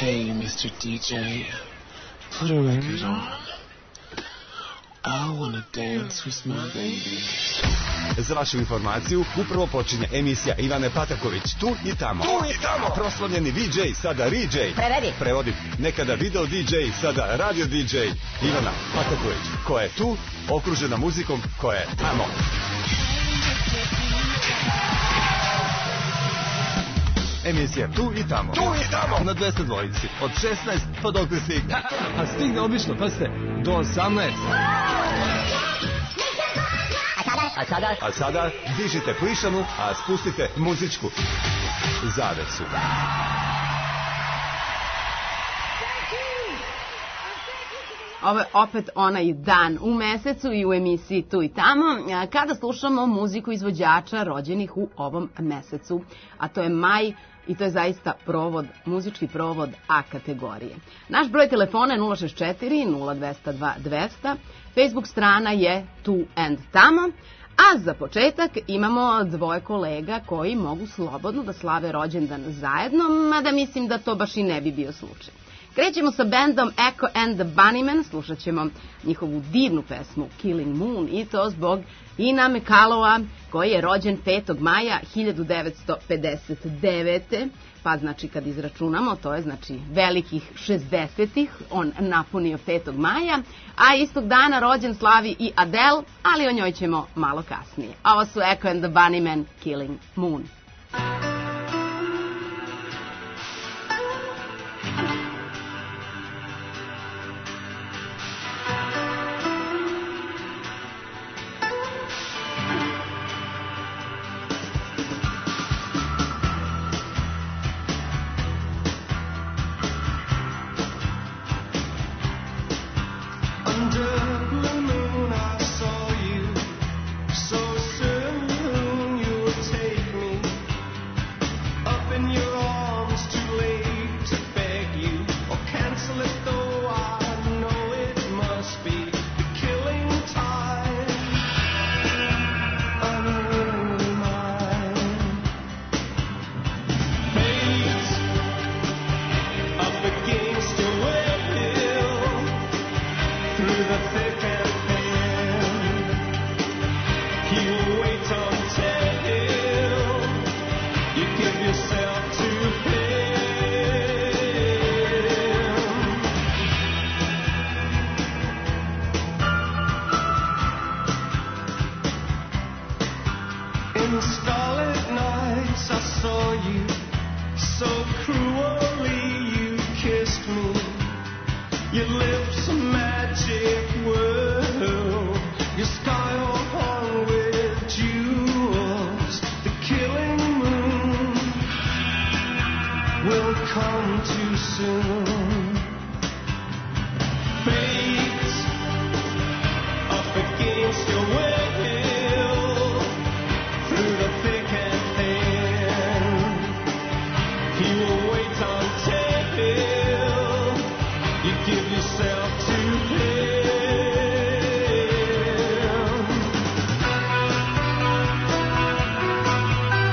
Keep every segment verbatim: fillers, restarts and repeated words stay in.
Hey, mister D J, put a record on. I wanna dance with my baby. Za vašu informaciju, upravo počinje emisija Ivane Pataković, tu i tamo. Tu i tamo. Proslavljeni V J, sada R J. Prevedi. Prevodi. Nekada video D J, sada radio D J. Ivana Pataković, koja je tu, okružena muzikom koja je tamo. Emisija Tu i tamo. Tu i tamo. Na dvesta dvojici. Od šesnaest pa dokle stigne. A stigne obično, pa ste, do osamnaest. A sada? A sada dižite plišanu, a spustite muzičku zavesu. Ovo je opet onaj dan u mesecu i u emisiji Tu i tamo, kada slušamo muziku izvođača rođenih u ovom mesecu. A to je maj i to je zaista provod, muzički provod A kategorije. Naš broj telefona je nula šezdeset četiri nula dva nula dva dvesta, Facebook strana je Tu and tamo, a za početak imamo dvoje kolega koji mogu slobodno da slave rođendan zajedno, mada mislim da to baš i ne bi bio slučaj. Krećemo sa bandom Echo and the Bunnymen, slušat ćemo njihovu divnu pesmu Killing Moon i to zbog Ina McCallova koji je rođen petog maja hiljadu devetsto pedeset devete. Pa znači kad izračunamo, to je znači velikih šezdesetih, on napunio petog maja, a istog dana rođen slavi i Adele, ali o njoj ćemo malo kasnije. Ovo su Echo and the Bunnymen, Killing Moon.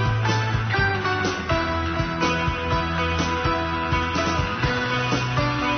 Thank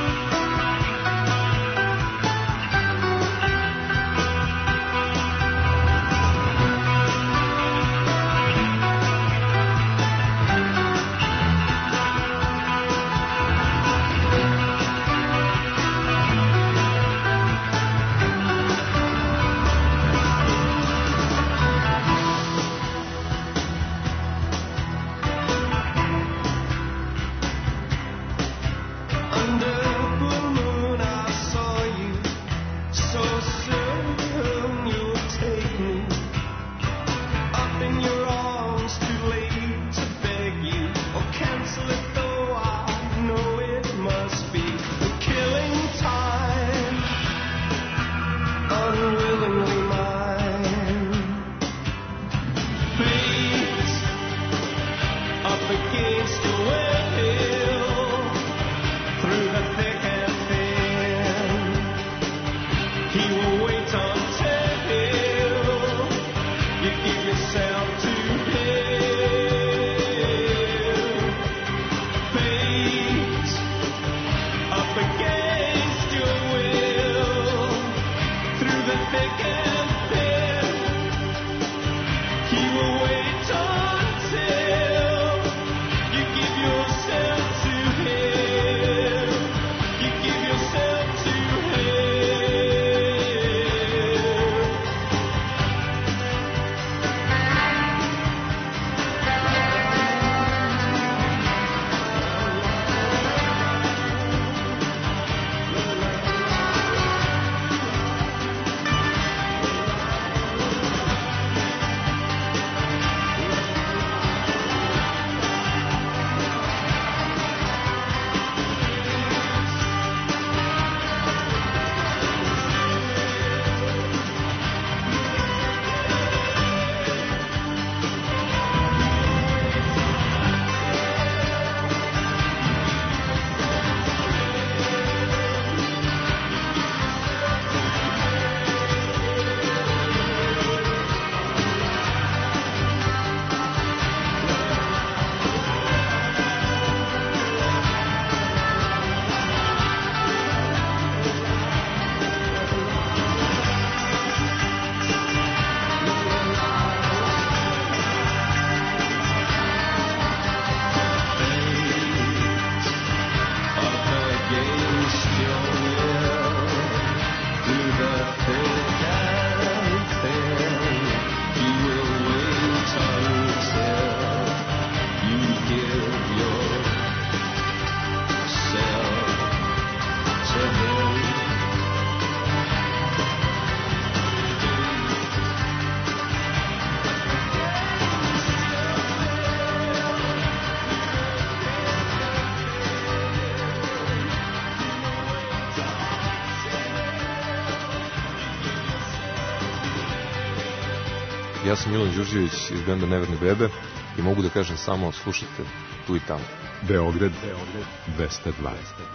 Ja sam Milan Đurđević iz benda Neverne bebe i mogu da kažem samo slušajte tu i tamo. Beograd, Beograd dvesta dva.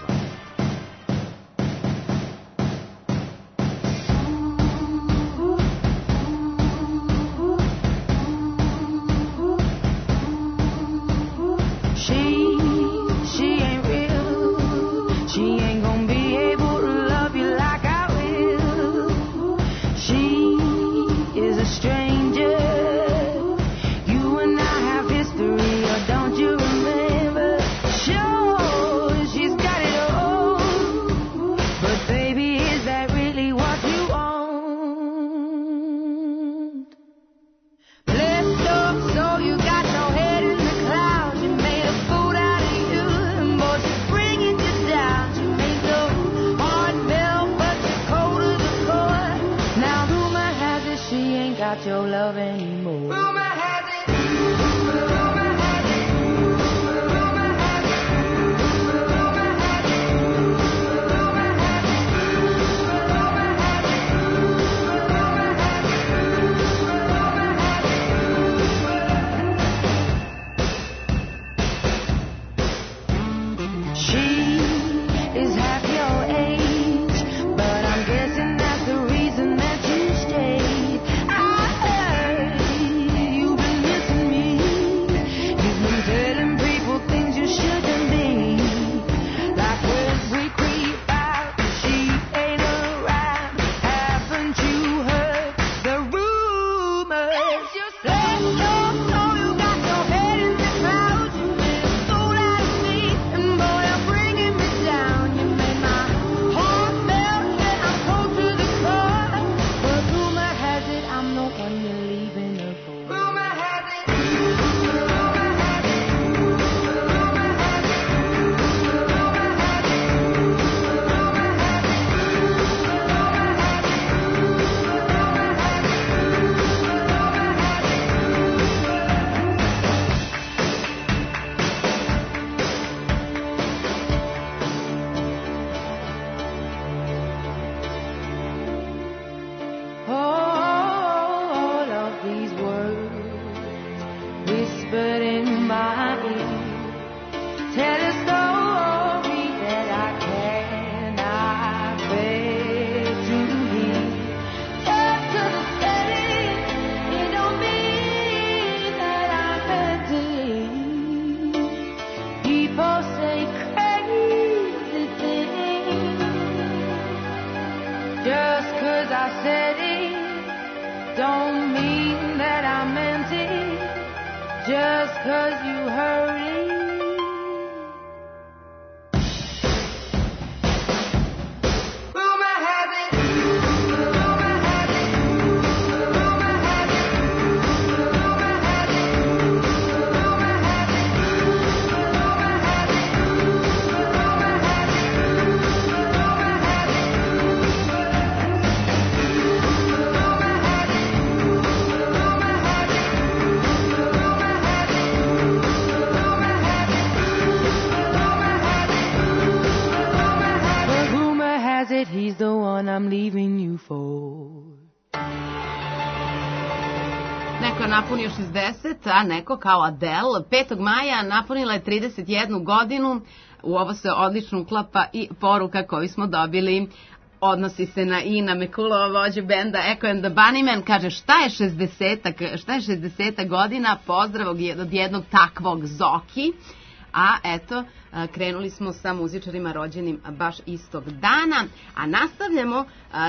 Neko je napunio šezdeset, a neko kao Adele. petog maja napunila je trideset jednu godinu. U ovo se odlično uklapa i poruka koju smo dobili. Odnosi se na Ina Mekulova, vođe benda Echo and the Bunnymen. Kaže, šta je šezdesetak, šta je šezdesetak godina? Pozdrav od jednog takvog Zoki. A eto, krenuli smo sa muzičarima rođenim baš istog dana, a nastavljamo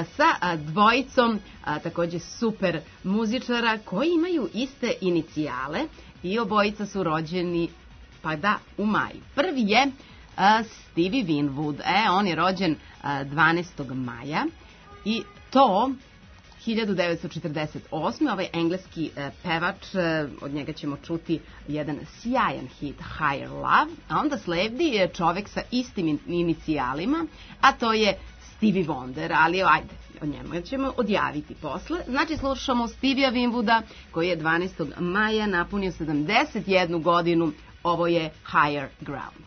sa dvojicom takođe super muzičara koji imaju iste inicijale i obojica su rođeni, pa da, u maju. Prvi je Stevie Winwood, e, on je rođen dvanaestog maja i to hiljadu devetsto četrdeset osme. Ovaj engleski e, pevač, e, od njega ćemo čuti jedan sjajan hit Higher Love, a onda sledi čovek sa istim in, inicijalima, a to je Stevie Wonder, ali ajde, o njemu ćemo odjaviti posle. Znači slušamo Stevie Winwooda koji je dvanaestog maja napunio sedamdeset jednu godinu, ovo je Higher Ground.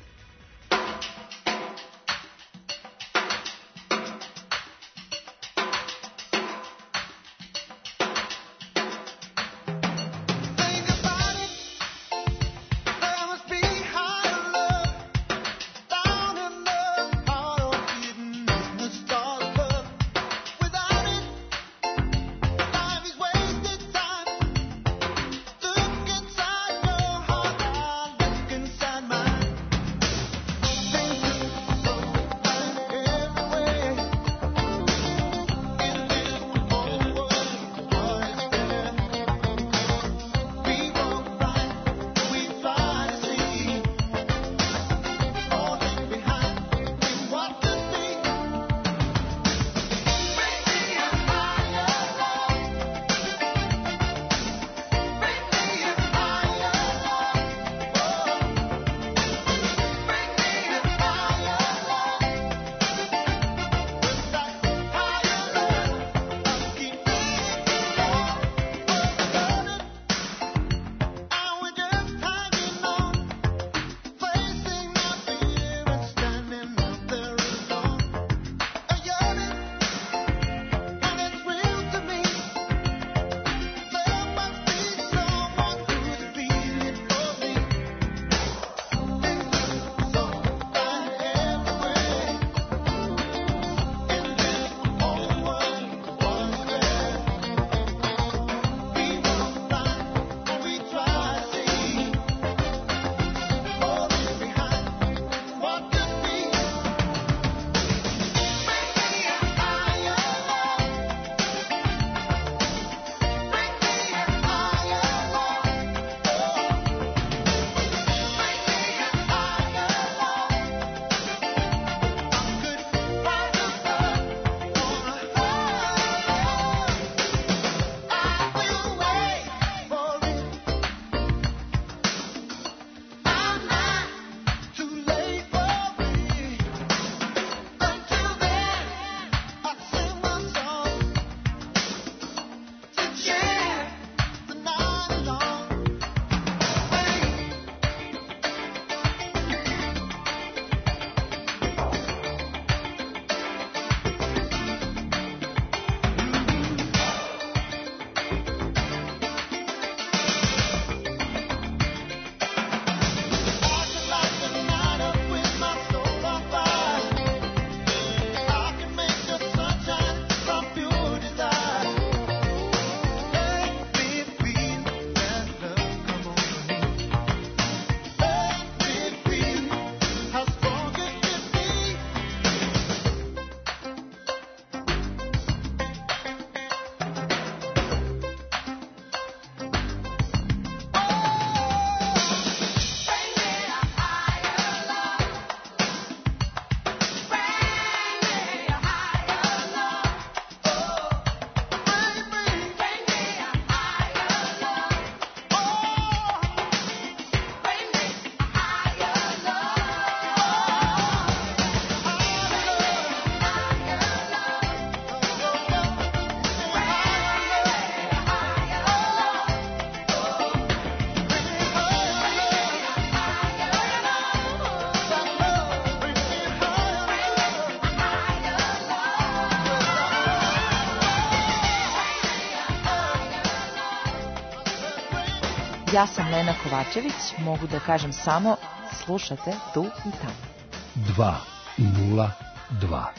Ja sam Lena Kovačević, mogu da kažem samo slušate tu i tamo. dva nula dva.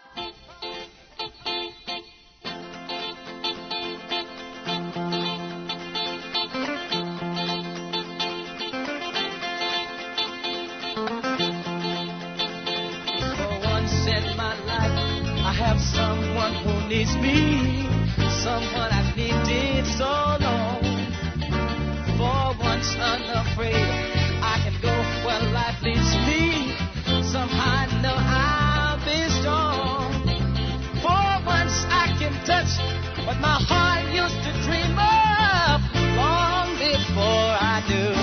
Needs me, someone I've needed so long. For once unafraid, I can go where life leads me. Somehow I know I'll be strong. For once I can touch what my heart used to dream of long before I knew.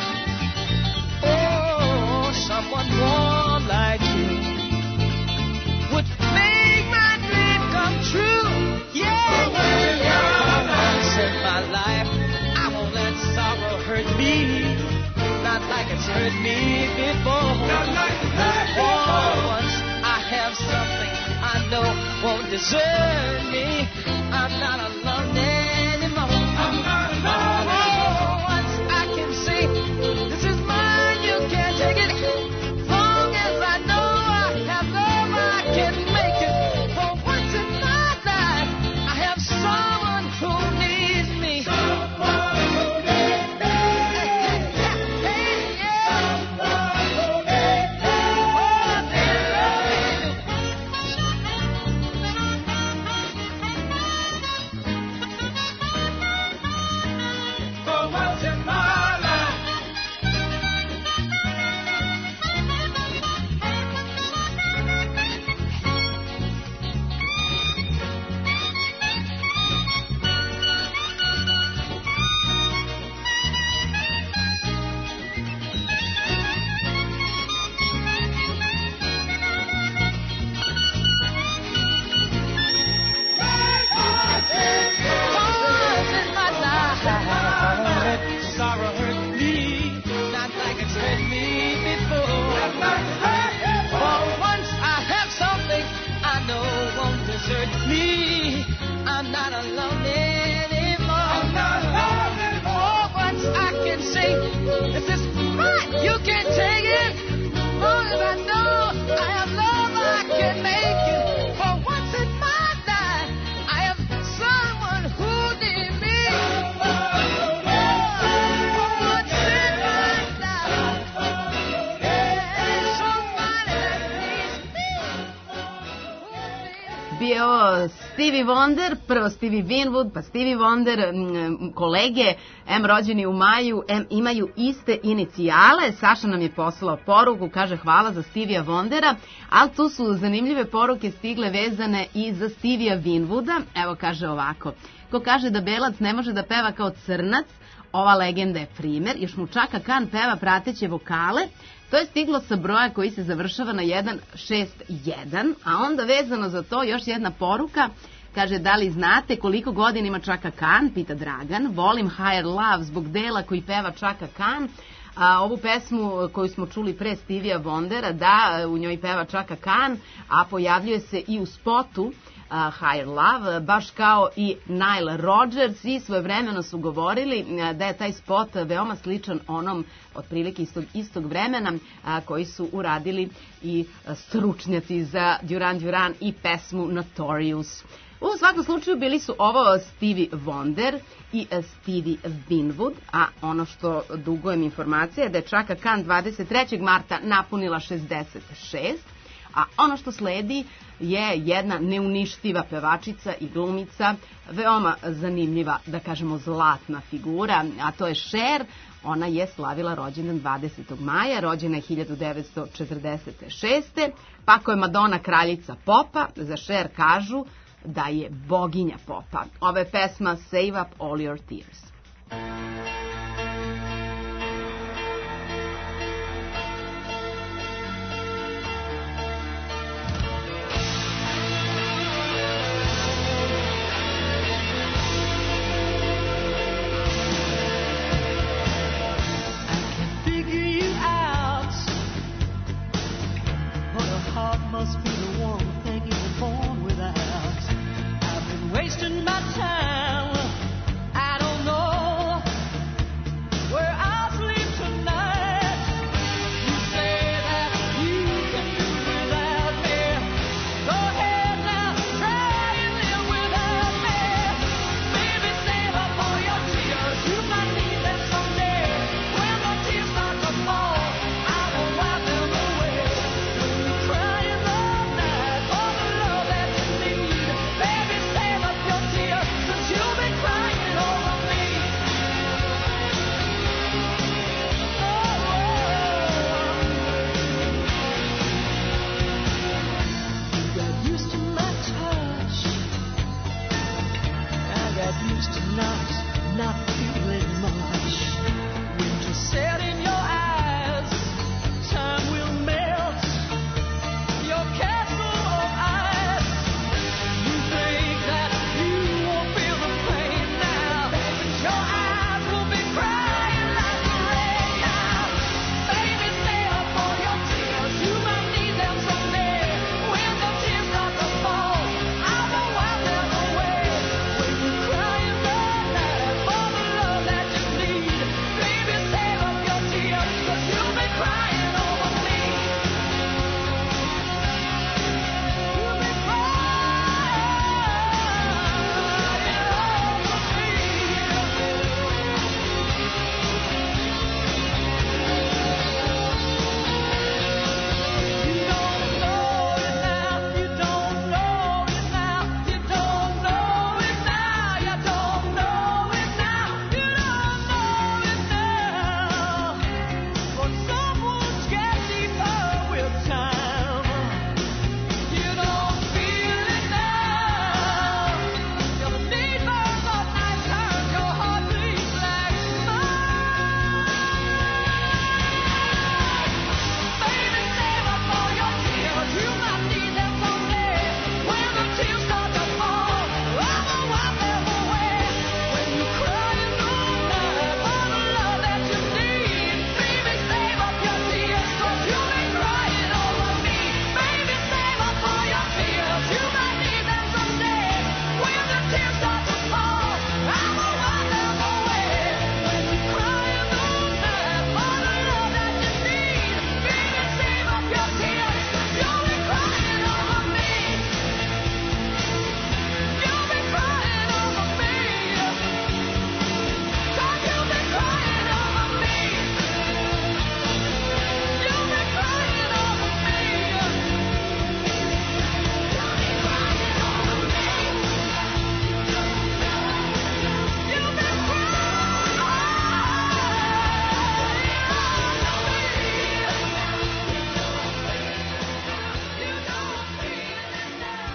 Oh, someone warm like you would make my dream come true. Yeah, yeah. Once in my life, I won't let sorrow hurt me, not like it's hurt me before. Not like it's hurt me before. Once I have something I know won't desert me, I'm not alone anymore. I'm not alone anymore. Once I can say, this is mine, you can't take it. Long as I know I have love, I can make it. For once in my life, I have someone who needs me. Someone who needs me. Hey, yeah. Someone who needs me. Oh, they love you. For once in my life. Sorrow hurt me, not like it's hurt me before. For once I have something I know won't desert me. I'm not alone anymore. I'm not alone anymore. For once I can say, this is mine, you can't take it. Long as I know I have love, I can make it. For once in my life, I have someone who needs me. Bio Stevie Wonder, prvo Stevie Winwood, pa Stevie Wonder, kolege, em rođeni u maju, em imaju iste inicijale. Saša nam je poslao poruku, kaže hvala za Stevija Wondera, ali tu su zanimljive poruke stigle vezane i za Stevija Winwooda. Evo kaže ovako, ko kaže da belac ne može da peva kao crnac, ova legenda je primer, još mu Chaka Khan peva prateće vokale. To je stiglo sa broja koji se završava na jedan šest jedan, a onda vezano za to još jedna poruka, kaže da li znate koliko godina ima Chaka Khan, pita Dragan, volim Higher Love zbog dela koji peva Chaka Khan, a ovu pesmu koju smo čuli pre Stevija Wondera, da, u njoj peva Chaka Khan, a pojavljuje se i u spotu Uh, Higher Love, baš kao i Nile Rodgers, i svojevremeno su govorili uh, da je taj spot veoma sličan onom otprilike istog, istog vremena uh, koji su uradili i uh, stručnjaci za Duran Duran i pesmu Notorious. U svakom slučaju bili su ovo Stevie Wonder i uh, Stevie Winwood, a ono što dugujem informacije je da je Chaka Khan dvadeset trećeg marta napunila šezdeset šest, a ono što sledi je jedna neuništiva pevačica i glumica, veoma zanimljiva, da kažemo zlatna figura, a to je Cher. Ona je slavila rođendan dvadesetog maja, rođena je hiljadu devetsto četrdeset šeste. Pa ako je Madonna kraljica popa, za Cher kažu da je boginja popa. Ova je pesma Save Up All Your Tears. Must be the one thing you were born without. I've been wasting my time. I don't know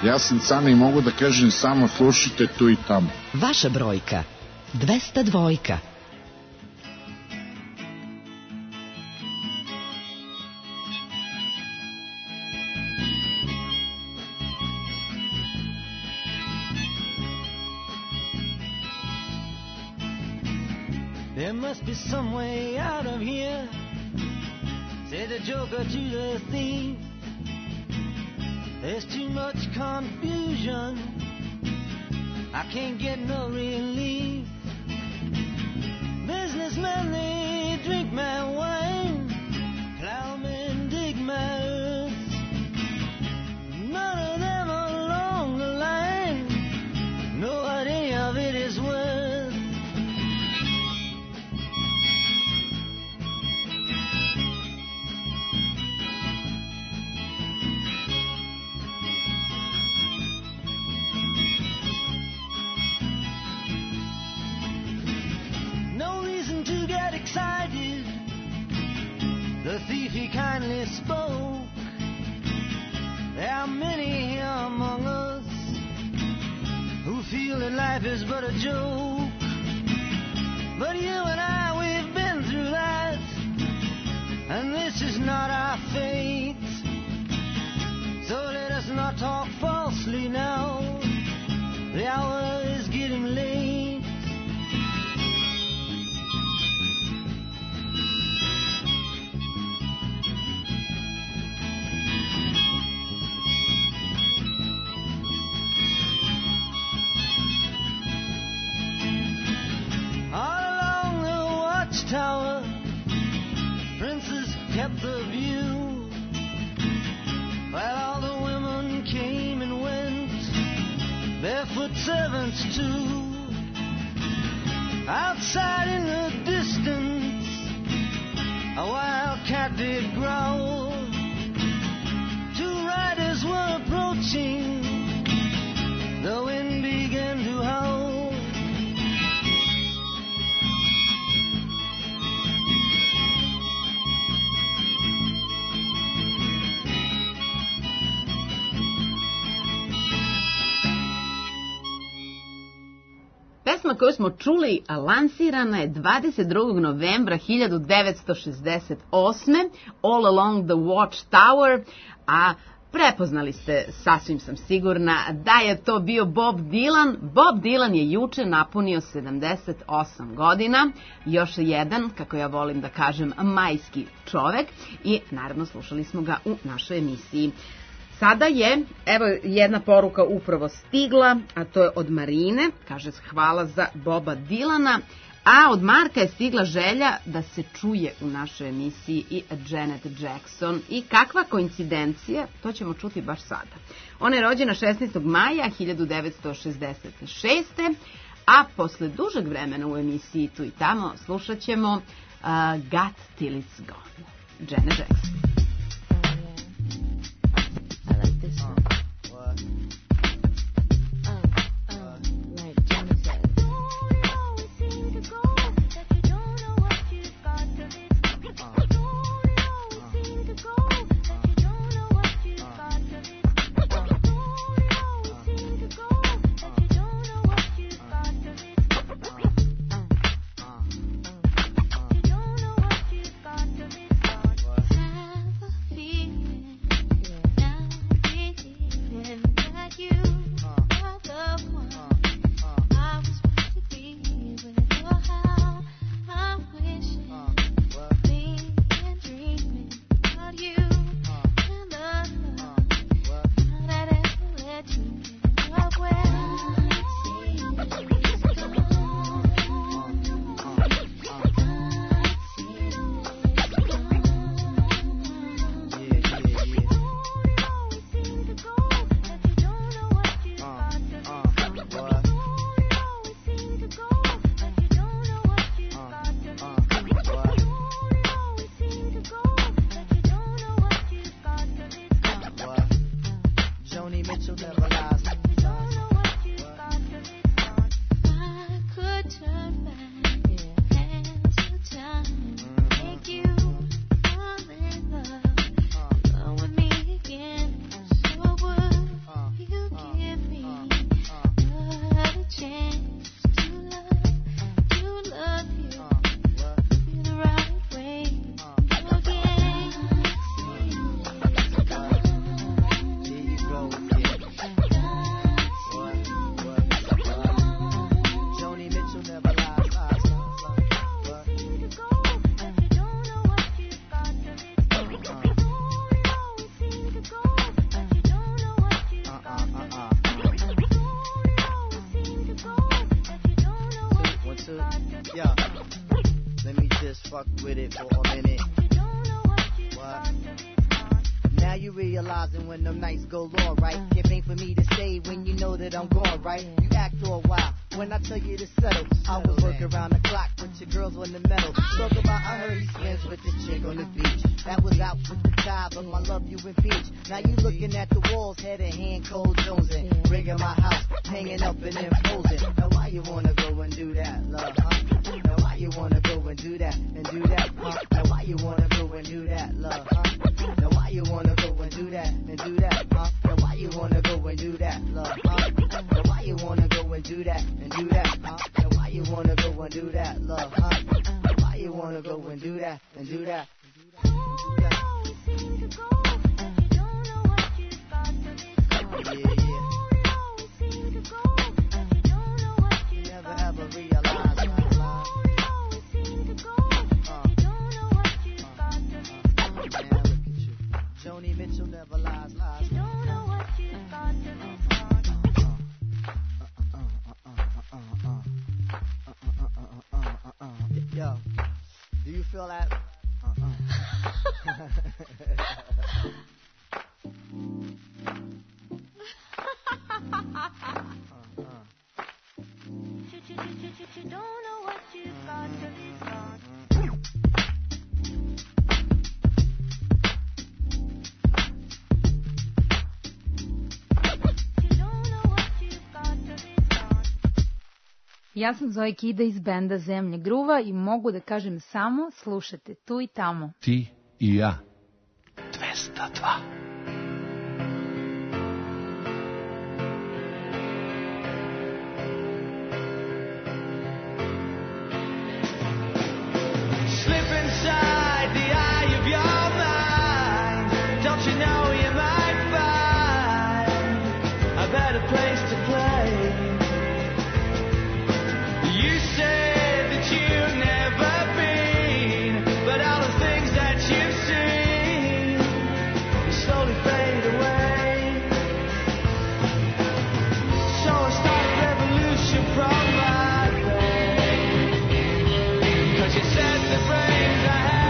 Ja sam Cane i mogu da kažem samo slušajte tu i tamo. Vaša brojka dvesta dvojka. There must be some way out of here, said the joker to the thief. There's too much confusion, I can't get no relief. Businessmen, they drink my wine, plowmen dig my earth. None of them along the line know what any of it is worth. Excited, the thief he kindly spoke. There are many here among us who feel that life is but a joke. But you and I, we've been through that, and this is not our fate. So let us not talk falsely now, the hour is getting late. Tower, princes kept the view, while all the women came and went, barefoot servants too. Outside in the distance, a wild cat did growl. Two riders were approaching, the wind began to howl. Pesma koju smo čuli lansirana je dvadeset drugog novembra hiljadu devetsto šezdeset osme. All Along the Watchtower, a prepoznali ste, sasvim sam sigurna, da je to bio Bob Dylan. Bob Dylan je juče napunio sedamdeset osam godina, još jedan, kako ja volim da kažem, majski čovek, i naravno slušali smo ga u našoj emisiji. Sada je, evo jedna poruka upravo stigla, a to je od Marine, kaže hvala za Boba Dylana, a od Marka je stigla želja da se čuje u našoj emisiji i Janet Jackson. I kakva koincidencija, to ćemo čuti baš sada. Ona je rođena šesnaestog maja hiljadu devetsto šezdeset šeste. A posle dužeg vremena u emisiji Tu i tamo slušat ćemo uh, Got Till It's Gone, Janet Jackson. Time fuck with it for a minute. What? Now you realizing when them nights go long, right? It ain't for me to stay when you know that I'm gone, right? You act all wild when I tell you to settle. I was working around the clock with your girls on the metal. Talk about I heard he swims with the chick on the beach. That was out with the tie, but my love you impeach. Now you looking at the walls, head and hand, cold jonesing. Rigging my house, hanging up and imposing. Now why you wanna go and do that, love, huh? Now why you wanna go and do that, and do that, huh? Now why you wanna go and do that, love, huh? Now why you wanna go and do that, and do that, huh? Now why you wanna go and do that, love, huh? Now why you wanna go and do that, and do that, huh? Now why you wanna go and do that, love, huh? Now why you wanna go and do that, and do that? Yeah, yeah. Never ever realize my love. Uh, uh, man, look at you. Joni Mitchell never lies, lies. You don't know what you've got to this heart. Yo, do you feel that? Uh-uh. You don't know what you've got till it's gone. Ja sam Zoe Kida iz benda Zemlje gruva i mogu da kažem samo slušate tu i tamo. Ti i ja. dvesta dva. Inside the eye of your mind, don't you know you might find a better place to play? You said that you've never been, but all the things that you've seen slowly fade away. So I started revolution from my brain, 'cause you said the brains I had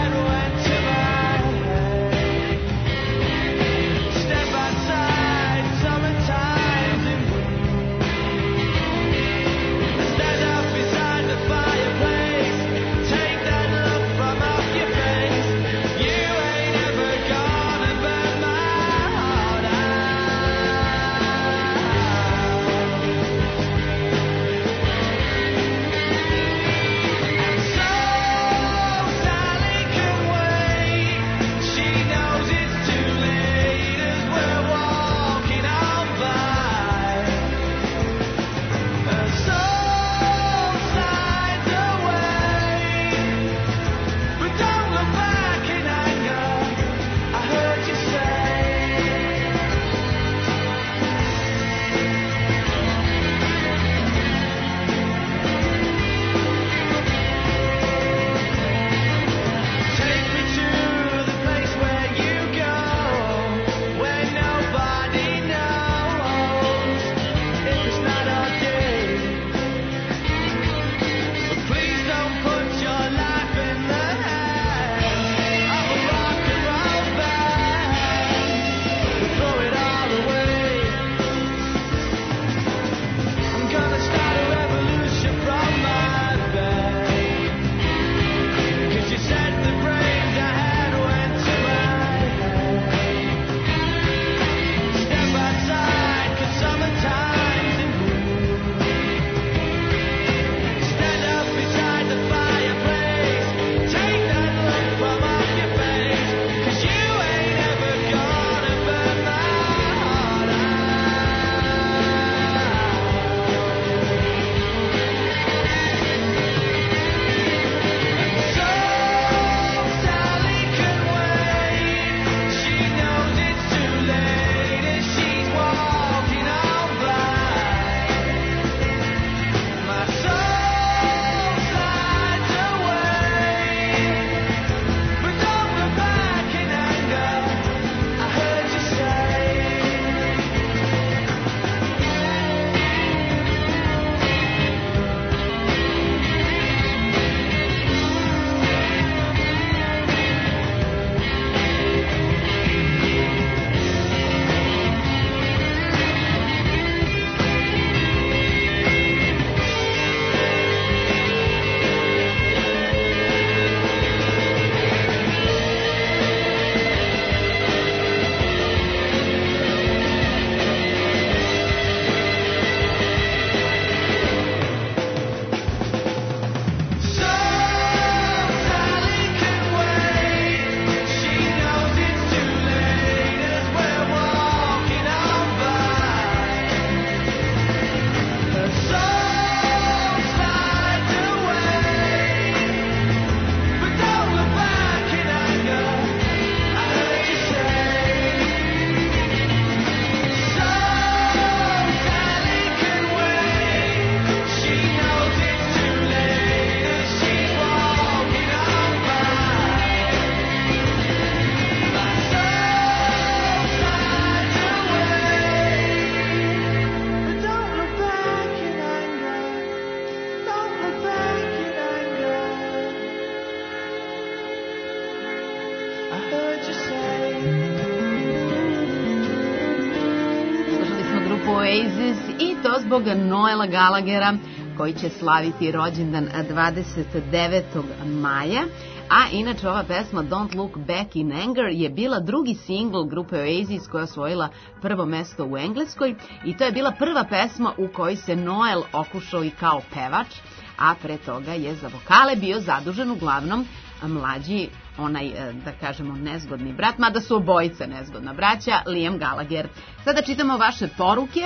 Oasis i to zbog Noela Gallaghera koji će slaviti rođendan dvadeset devetog maja. A inače ova pesma Don't Look Back in Anger je bila drugi singl grupe Oasis koja je osvojila prvo mesto u Engleskoj i to je bila prva pesma u kojoj se Noel okušao i kao pevač, a pre toga je za vokale bio zadužen uglavnom mlađi, onaj, da kažemo, nezgodni brat, mada su obojice nezgodna braća, Liam Gallagher. Sada čitamo vaše poruke.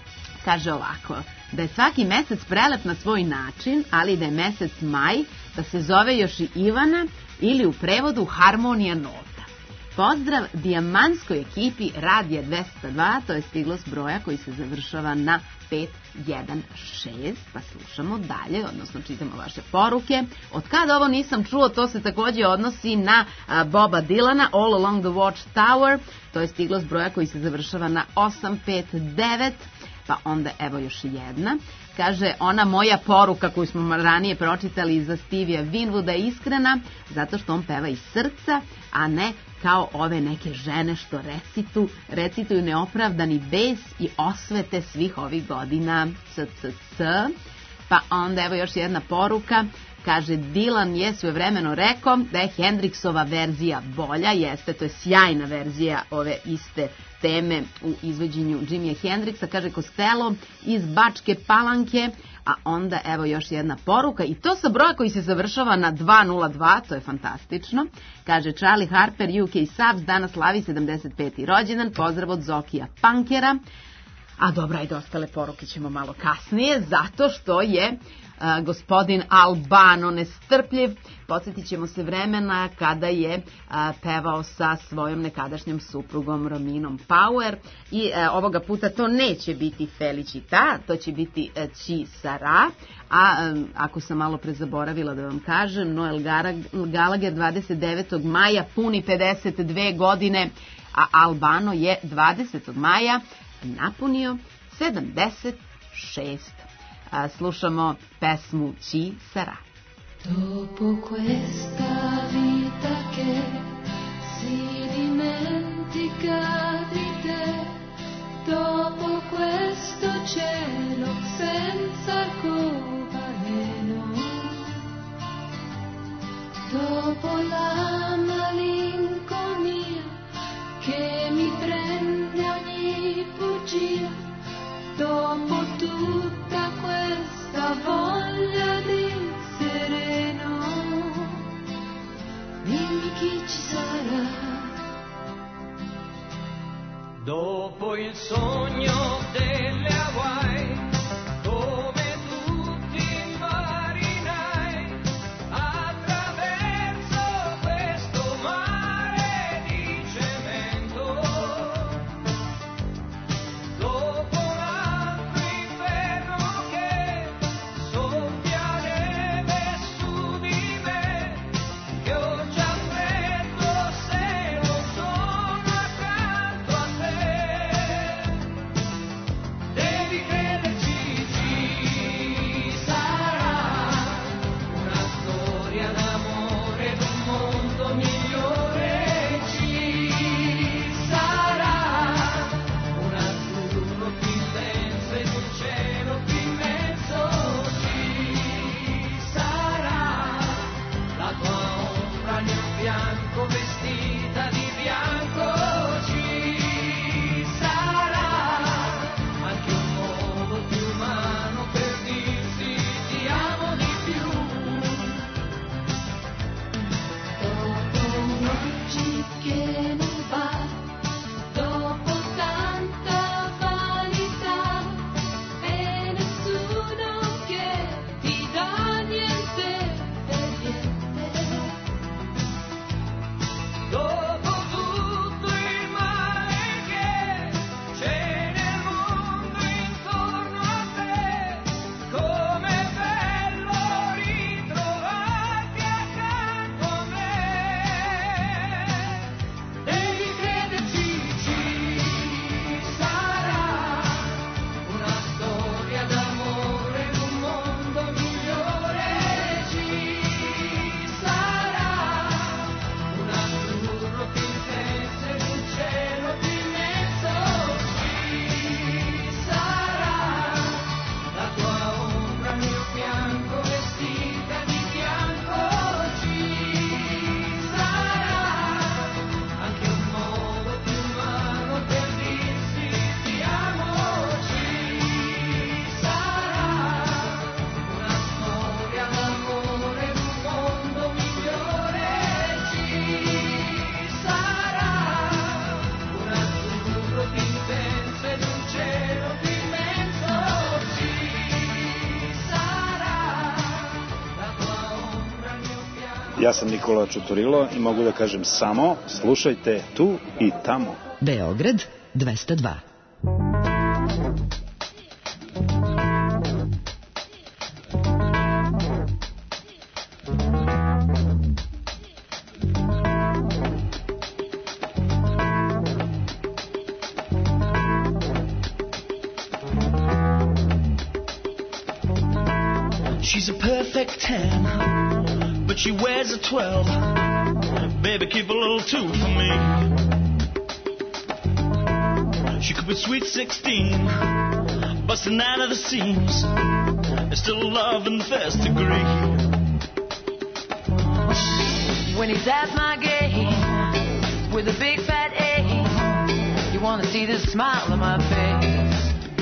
Kaže ovako, da je svaki mesec prelep na svoj način, ali da je mesec maj, da se zove još i Ivana ili u prevodu Harmonija nota. Pozdrav dijamantskoj ekipi Radija dvesta dva, to je stiglo s broja koji se završava na pet jedan šest, pa slušamo dalje, odnosno čitamo vaše poruke. Od kada ovo nisam čuo, to se takođe odnosi na a, Boba Dylana, All Along the Watchtower, to je stiglo s broja koji se završava na osam pet devet, pa onda evo još jedna. Kaže, ona moja poruka koju smo ranije pročitali za Stevija Winwooda je iskrena, zato što on peva iz srca, a ne kao ove neke žene što recitu, recituju neopravdani bes i osvete svih ovih godina. C, c, c. Pa onda evo još jedna poruka. Kaže, Dylan je svojevremeno rekao da je Hendrixova verzija bolja, jeste, to je sjajna verzija ove iste teme u izvođenju Jimmya Hendrixa, kaže Costello iz Bačke Palanke, a onda evo još jedna poruka i to sa broja koji se završava na dva nula dva, to je fantastično. Kaže, Charlie Harper, U K Subs, danas slavi sedamdeset peti rođendan, pozdrav od Zokija Punkera. A dobra, ajde, ostale poruke ćemo malo kasnije, zato što je a, gospodin Albano nestrpljiv. Podsjetit ćemo se vremena kada je a, pevao sa svojom nekadašnjom suprugom Rominom Power i a, ovoga puta to neće biti Felicita, to će biti a, Ci Sara. A, a ako sam malo prezaboravila da vam kažem, Noel Gallagher dvadeset devetog maja puni pedeset dve godine, a Albano je dvadesetog maja napunio sedamdeset šest. A, slušamo pesmu Ci Sarà. Dopo questa vita che si dimentica di te, dopo questo cielo senza arcobaleno, dopo la malinconia che mi prende ogni bugia, dopo tutta questa voglia di sereno, dimmi chi ci sarà. Dopo il sogno delle Hawaii, dove tutti i marinai attraverso questo mare di cemento, dopo un altro inferno che soffierebbe su di me, che ho già freddo se non sono accanto a te. Ja sam Nikola Čuturilo i mogu da kažem samo slušajte tu i tamo. Beograd dvesta dva. She's a perfect ten, but she wears a twelve. Baby, keep a little two for me. She could be sweet sixteen, busting out of the seams, and still love in the first degree. When he's at my gate with a big fat A, you want to see the smile on my face.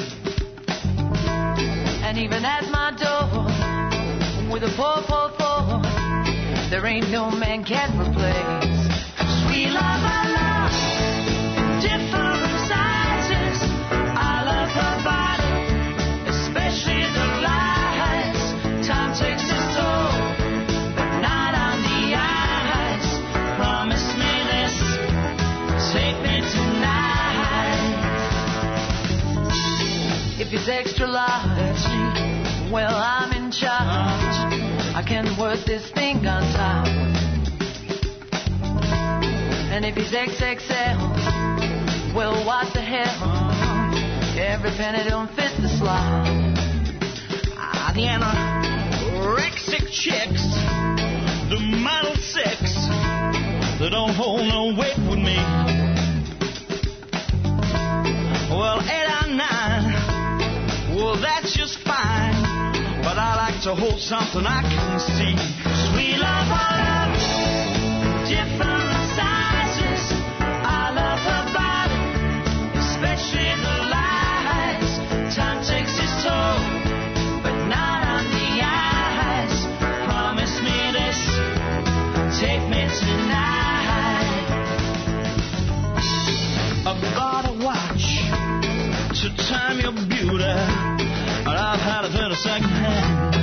And even at my door with a four four four, there ain't no man can replace. Sweet love, I love different sizes. I love her body, especially the lies. Time takes its toll, but not on the eyes. Promise me this, take me tonight. If it's extra large, well, I'm in charge. I can work this thing on top. And if he's X X L, well, what the hell? Every penny don't fit the slot. Ah, the anorexic chicks, the model six, they don't hold no weight with me. Well, eight or nine, well, that's just fine. But I like to hold something I can see. Sweet love, I love different sizes. I love her body, especially the lies. Time takes its toll, but not on the eyes. Promise me this, take me tonight. I bought a watch to time your beauty, and I've had it in a second hand.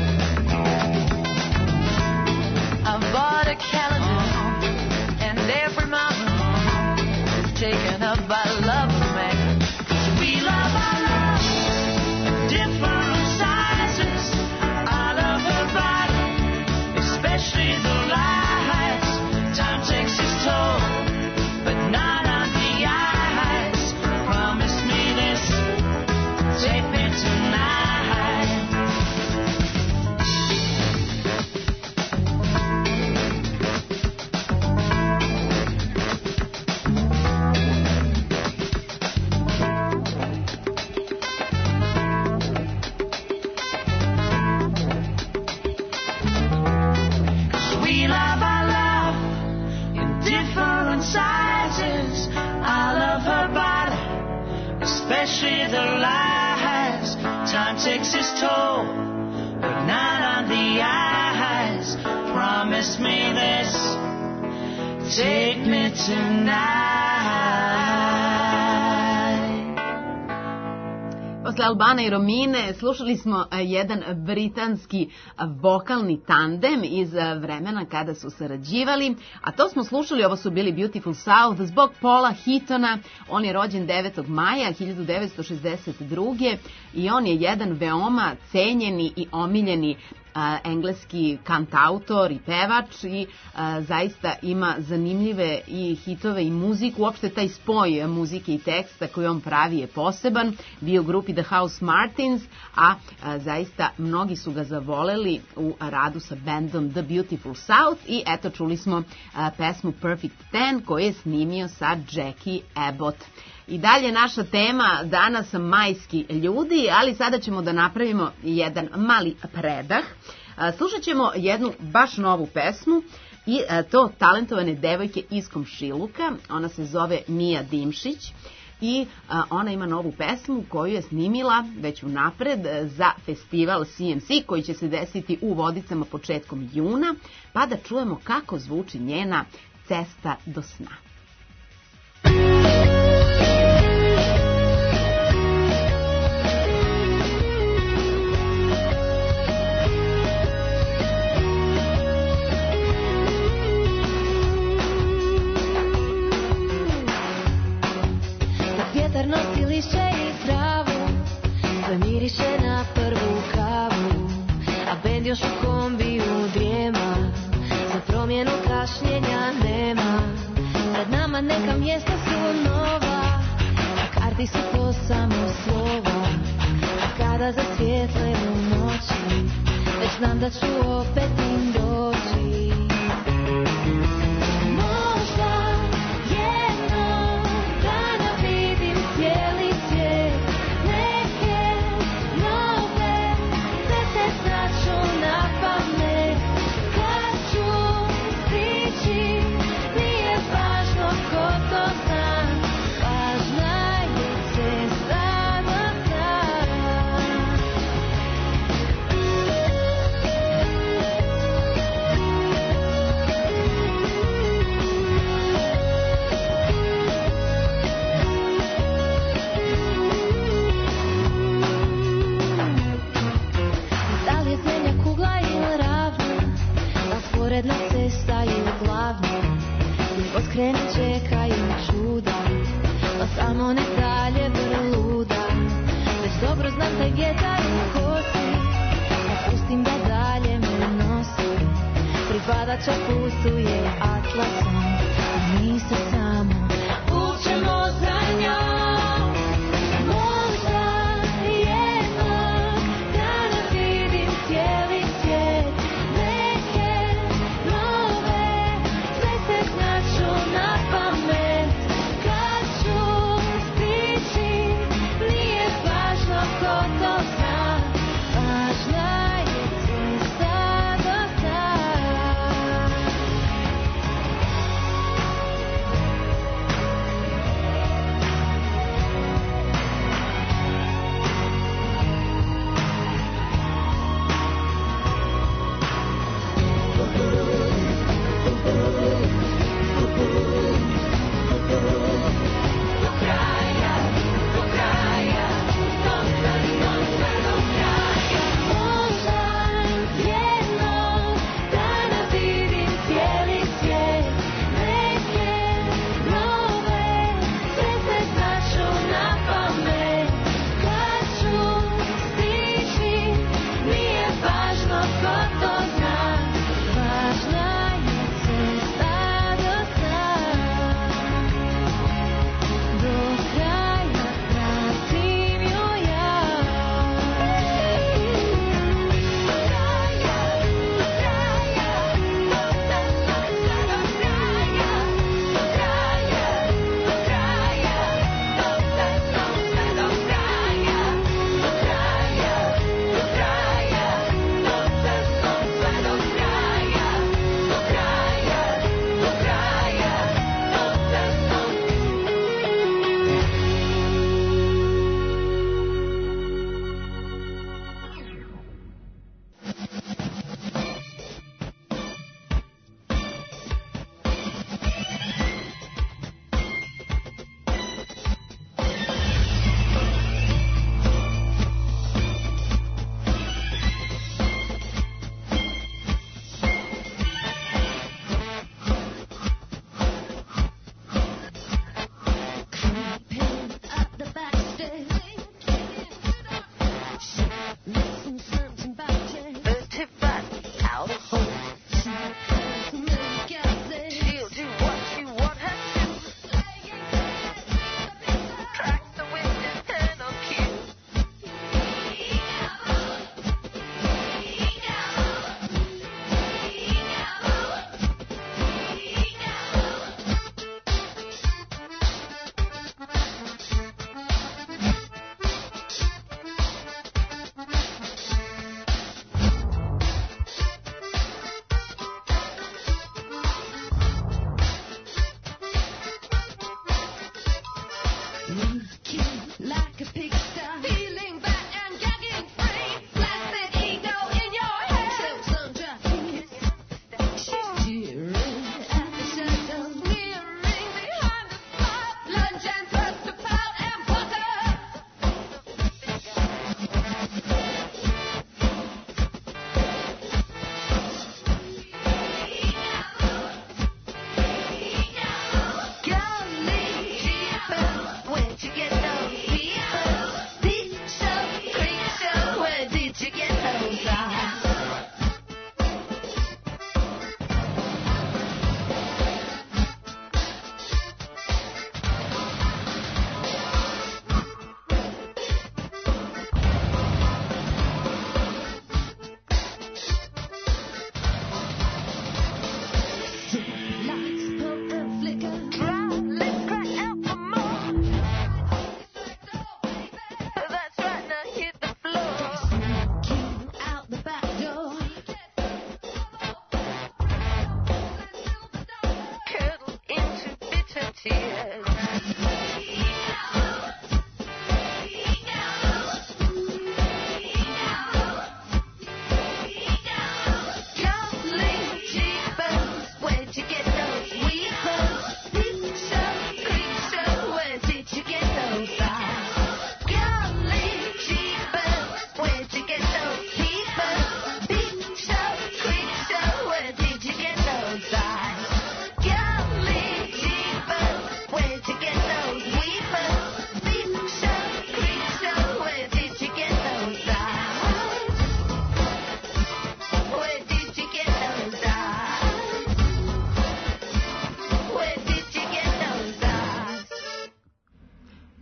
I bought a calendar, and every month is taken up by love, man. We love, I love different sizes. I love her body, especially the lies. Time takes its toll, but not on the eyes. Promise me this, take me tonight. Especially the lies. Time takes its toll, but not on the eyes. Promise me this, take me tonight. Posle Albana i Romine slušali smo jedan britanski vokalni tandem iz vremena kada su sarađivali, a to smo slušali, ovo su bili Beautiful South zbog Paula Heatona. On je rođen devetog maja hiljadu devetsto šezdeset druge i on je jedan veoma cenjeni i omiljeni a, engleski kantautor i pevač i a, zaista ima zanimljive i hitove i muziku. Uopšte taj spoj muzike i teksta koji on pravi je poseban. Bio u grupi The House Martins, a, a zaista mnogi su ga zavoleli u radu sa bandom The Beautiful South i eto čuli smo a, pesmu Perfect Ten koju je snimio sa Jackie Abbott. I dalje naša tema danas majski ljudi, ali sada ćemo da napravimo jedan mali predah. Slušat ćemo jednu baš novu pesmu i to talentovane devojke iz Komšiluka. Ona se zove Mija Dimšić i ona ima novu pesmu koju je snimila već unapred za festival C M C koji će se desiti u Vodicama početkom juna, pa da čujemo kako zvuči njena Cesta do sna. Znati su to samo slova, a kada zasvijetle u noći, već znam da ću opet im doći. Možda jednog dana vidim cijeli svijet, neke nove pjesme znaću na pamet. Kad ću stići, nije važno ko to zna, važna je cesta do dna. Da li je zemlja kugla ili ravna, rasporedna cesta ili glavna, lijevo skreni čekaju čuda, pa samo ne dalje vrluda. Već dobro znam taj vjetar u kosi, ne pustim da dalje me nosi. Pripadača putuje atlasom, a mi se samo vučemo za njom. Možda jednog dana vidim cijeli svijet, neke nove pjesme znaću na pamet. Kad ću stići, nije važno ko to zna, važna je cesta do dna.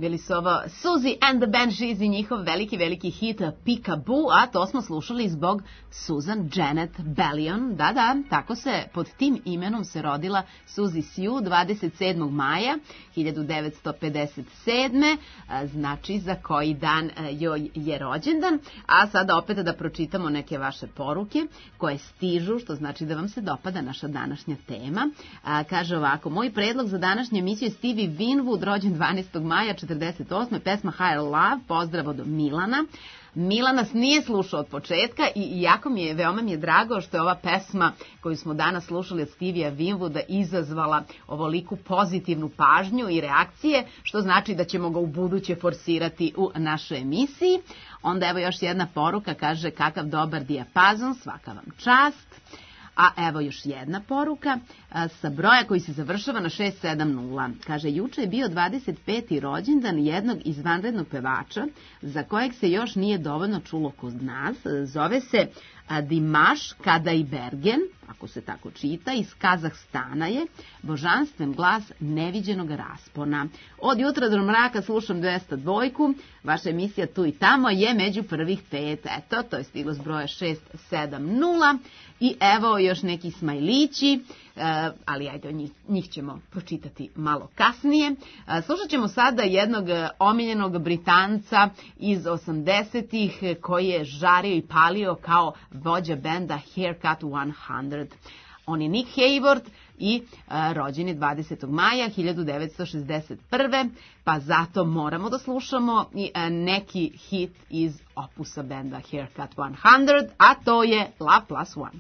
Bili su ovo Suzy and the Banshees i njihov veliki, veliki hit Peekaboo, a to smo slušali zbog Susan Janet Bellion. Da, da, tako se, pod tim imenom se rodila Suzy Sue dvadeset sedmog maja hiljadu devetsto pedeset sedme. Znači za koji dan joj je rođendan. A sada opet da pročitamo neke vaše poruke koje stižu, što znači da vam se dopada naša današnja tema. A, kaže ovako, moj predlog za današnju emisiju je Stevie Winwood, rođen dvanaestog maja četrdeset osme. pesma Higher Love, pozdrav od Milana. Milan nas nije slušao od početka i jako mi je, veoma mi je drago što je ova pesma koju smo danas slušali od Stevie Winwooda izazvala ovoliku pozitivnu pažnju i reakcije, što znači da ćemo ga u buduće forsirati u našoj emisiji. Onda evo još jedna poruka, kaže kakav dobar dijapazon, svaka vam čast. A evo još jedna poruka a, sa broja koji se završava na šest sedam nula. Kaže, juče je bio dvadeset peti rođendan jednog izvanrednog pevača za kojeg se još nije dovoljno čulo kod nas. Zove se a, Dimash Kadajbergen, ako se tako čita, iz Kazahstana je, božanstven glas neviđenog raspona. Od jutra do mraka slušam dvesta dva, vaša emisija Tu i tamo je među prvih pet. Eto, to je stiglo s broja šest sedam nula. I evo još neki smajlići, ali ajde, njih, njih ćemo pročitati malo kasnije. Slušat ćemo sada jednog omiljenog Britanca iz osamdesetih koji je žario i palio kao vođa benda Haircut sto. On je Nick Hayward i a, rođen je dvadesetog maja hiljadu devetsto šezdeset prve. Pa zato moramo da slušamo i a, neki hit iz opusa benda Haircut sto, a to je Love Plus One.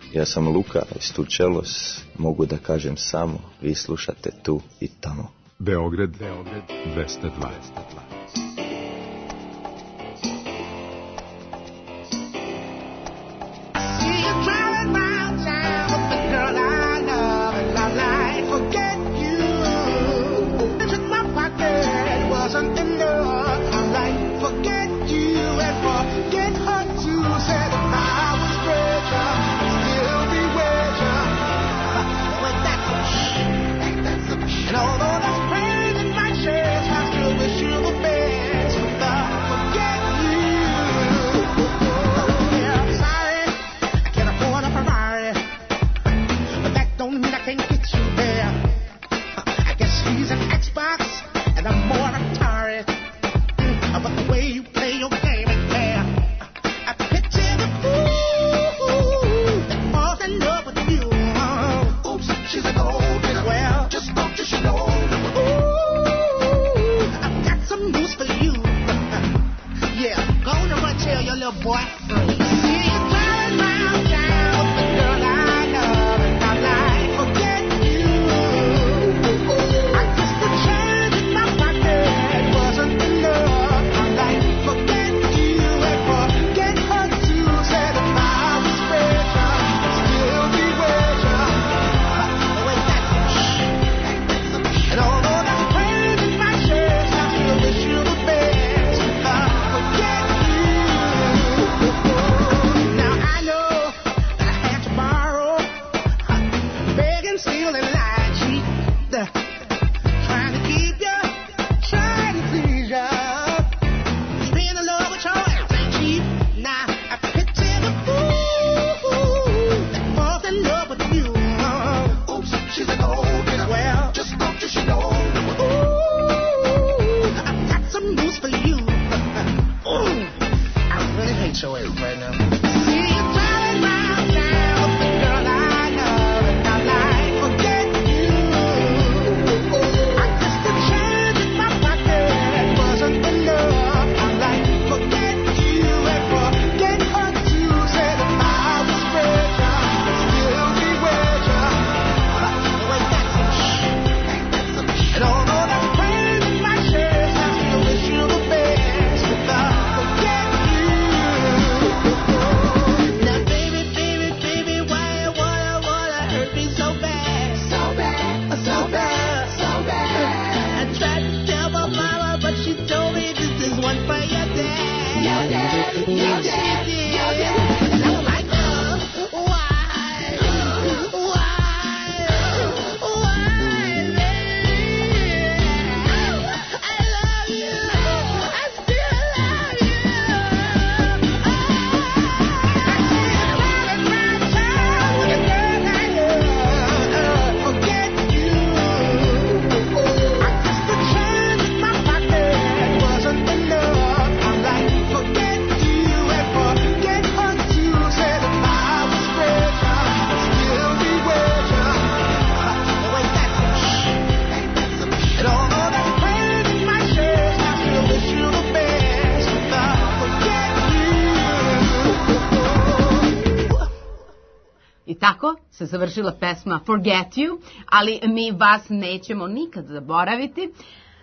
Ja sam Luka iz Turčelos, mogu da kažem samo, vi slušate tu i tamo. Beograd, Beograd, dvesta dva. Tako se završila pesma Forget You, ali mi vas nećemo nikad zaboraviti.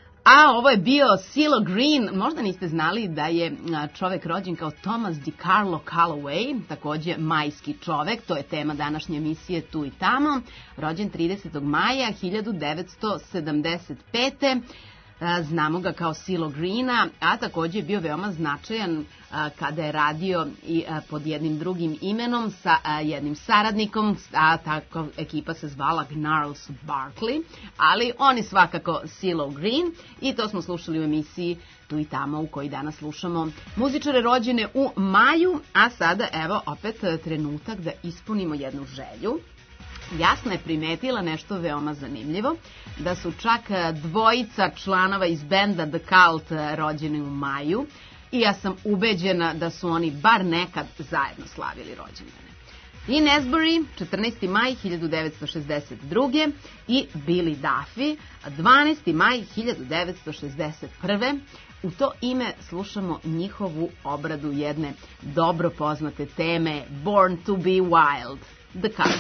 A ovo je bio CeeLo Green. Možda niste znali da je čovek rođen kao Thomas DiCarlo Calloway, takođe majski čovek, to je tema današnje emisije Tu i tamo, rođen tridesetog maja hiljadu devetsto sedamdeset pete Znamo ga kao CeeLo Greena, a takođe je bio veoma značajan kada je radio i pod jednim drugim imenom sa jednim saradnikom, a tako ekipa se zvala Gnarls Barkley, ali on je svakako CeeLo Green i to smo slušali u emisiji Tu i tamo u kojoj danas slušamo muzičare rođene u maju, a sada evo opet trenutak da ispunimo jednu želju. Jasna je primetila nešto veoma zanimljivo, da su čak dvojica članova iz benda The Cult rođeni u maju i ja sam ubeđena da su oni bar nekad zajedno slavili rođendane. Dean Asbury, četrnaesti maj hiljadu devetsto šezdeset druge i Billy Duffy, dvanaesti maj hiljadu devetsto šezdeset prve U to ime slušamo njihovu obradu jedne dobro poznate teme Born to be Wild. The Cut.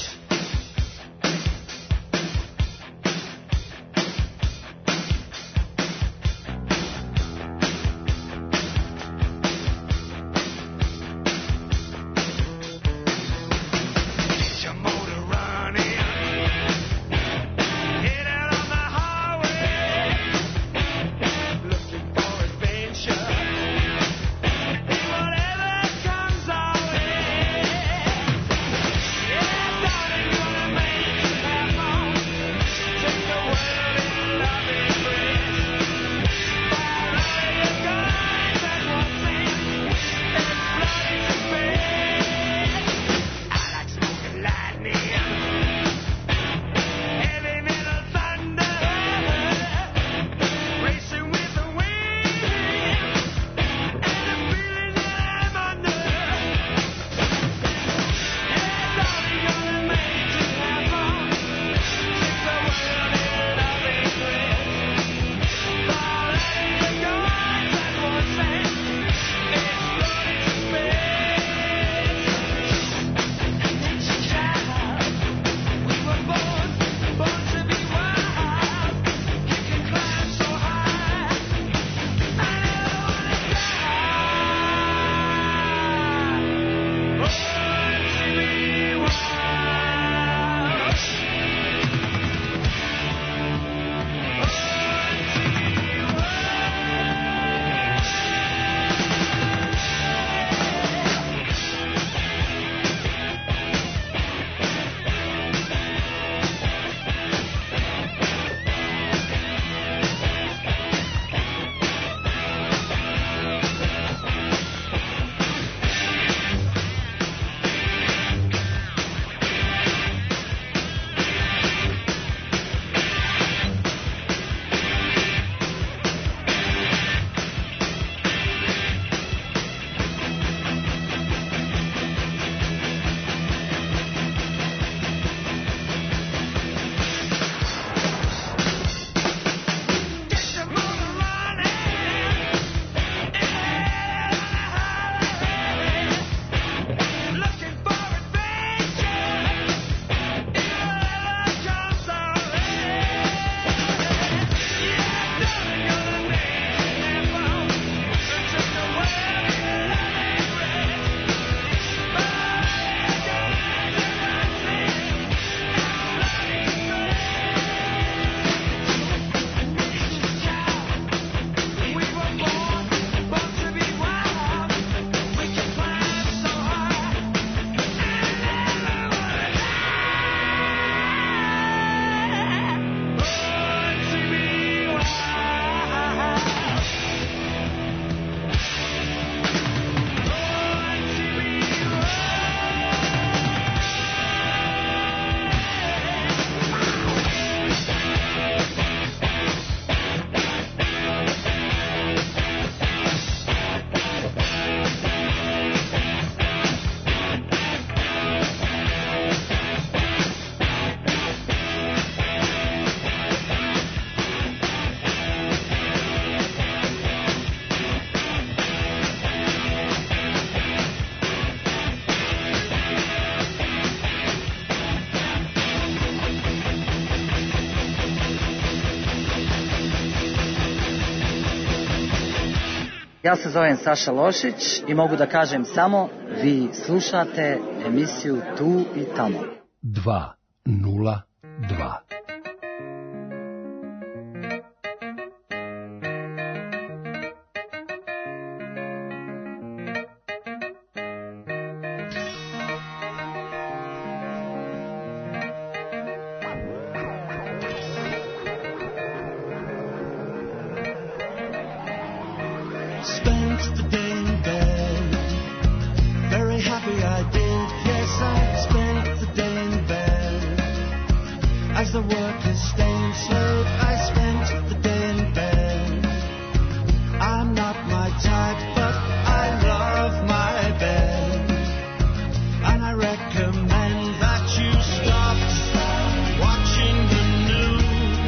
Ja se zovem Saša Lošić i mogu da kažem samo vi slušate emisiju Tu i tamo. dva nula dva.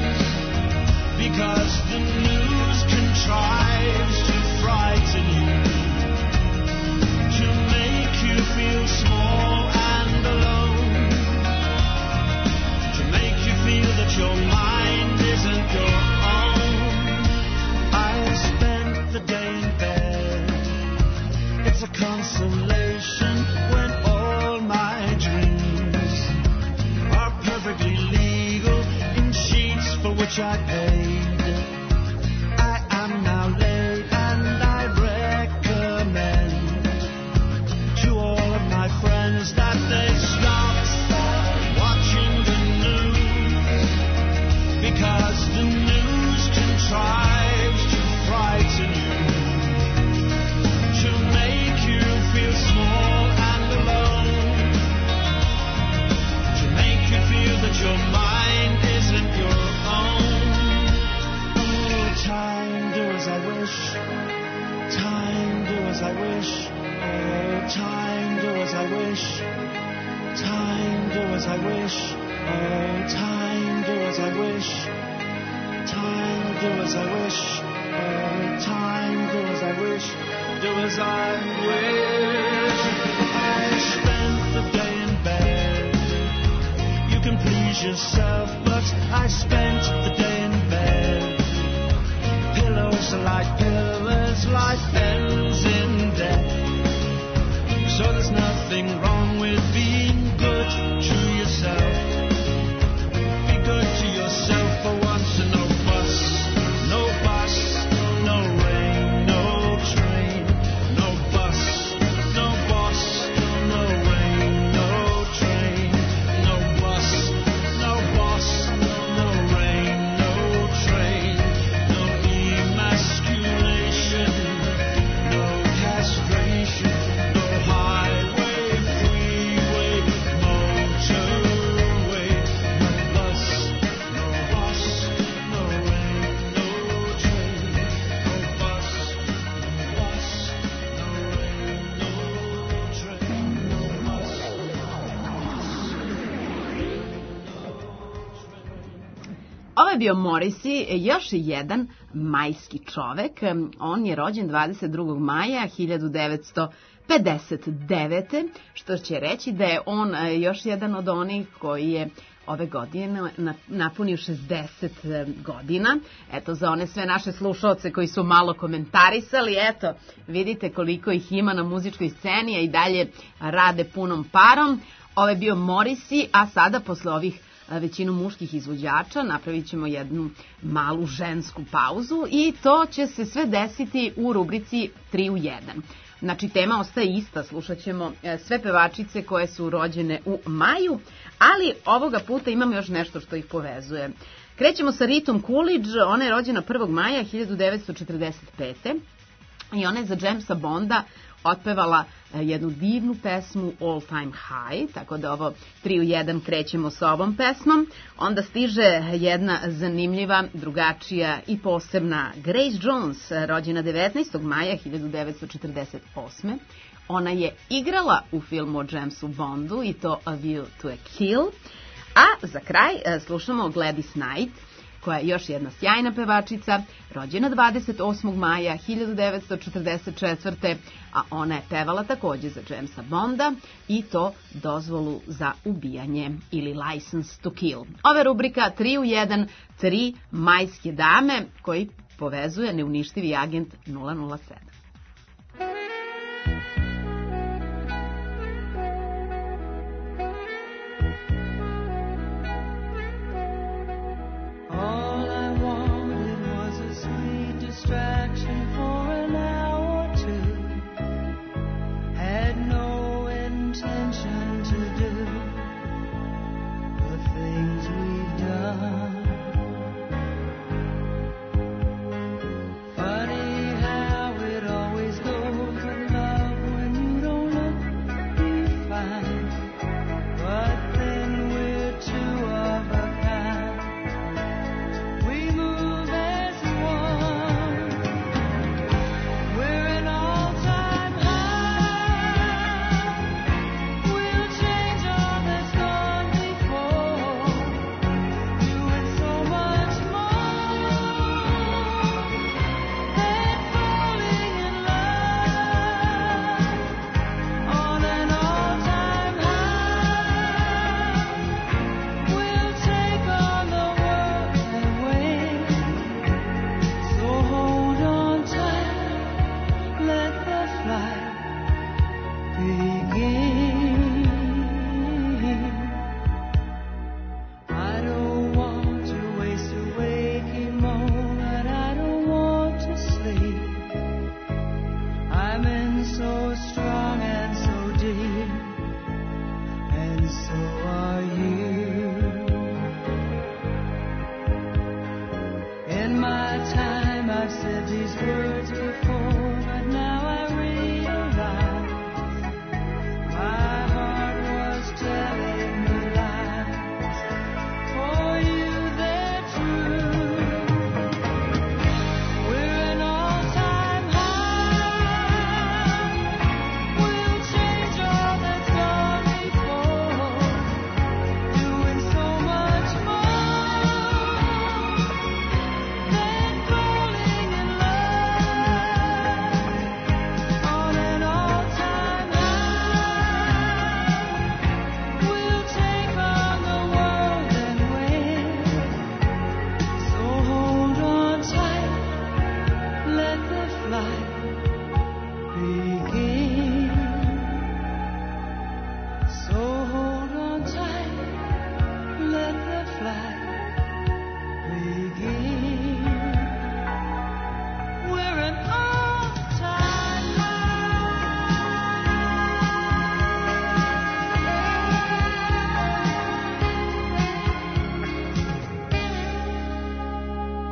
Because the news contrives to frighten you. isolation when all my dreams are perfectly legal in sheets for which I paid. I am now late and I recommend to all of my friends that they stop watching the news, because the news contrives to frighten you, to make you feel small and alone, to make you feel that your mind isn't your own. Oh, time, do as I wish. Time, do as I wish. Oh, time, do as I wish. Time, do as I wish. Oh, time, do as I wish. Time, do as I wish. Oh, time, do as I wish. Do as I wish. I spent the day in bed. You can please yourself, but I spent the day in bed. Pillows are like pillars, life ends in death. So there's nothing wrong with being good to yourself. Be good to yourself for once, and no fuss, no bus, no rain, no train, no bus, no bus, no rain, no train, no bus, no bus, no rain, no train, no emasculation, no castration, no highway, freeway, motorway, no bus, no bus, no rain, no train, no bus, no bus, no rain, no train, no bus. Ovo je bio Morrissey, još jedan majski čovek. On je rođen dvadeset drugog maja hiljadu devetsto pedeset devete. Što će reći da je on još jedan od onih koji je ove godine napunio šezdeset godina. Eto, za one sve naše slušaoce koji su malo komentarisali, eto, vidite koliko ih ima na muzičkoj sceni, a i dalje rade punom parom. Ovo je bio Morrissey, a sada posle ovih većinu muških izvođača napravit ćemo jednu malu žensku pauzu i to će se sve desiti u rubrici tri u jedan. Znači, tema ostaje ista, slušat ćemo sve pevačice koje su rođene u maju, ali ovoga puta imamo još nešto što ih povezuje. Krećemo sa Ritom Coolidge, ona je rođena prvog maja hiljadu devetsto četrdeset pete i ona je za Jamesa Bonda otpevala jednu divnu pesmu All Time High, tako da ovo tri u jedan krećemo sa ovom pesmom. Onda stiže jedna zanimljiva, drugačija i posebna Grace Jones, rođena devetnaestog maja hiljadu devetsto četrdeset osme. Ona je igrala u filmu o Jamesu Bondu i to A View to a Kill. A za kraj slušamo Gladys Knight, koja je još jedna sjajna pevačica, rođena dvadeset osmog maja hiljadu devetsto četrdeset četvrte. a ona je pevala takođe za Jamesa Bonda i to Dozvolu za ubijanje ili License to Kill. Ova rubrika tri u jedan, tri majske dame koji povezuje neuništivi agent nula nula sedam. Distraction for an hour or two. Had no intention to do the things we've done. Funny how it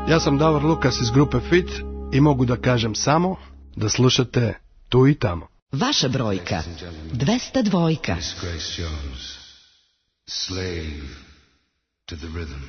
Ja sam Davor Lukas iz grupe Fit i mogu da kažem samo da slušate Tu i tamo. Vaša brojka dvesta dva. Grace Jones, slave to the rhythm.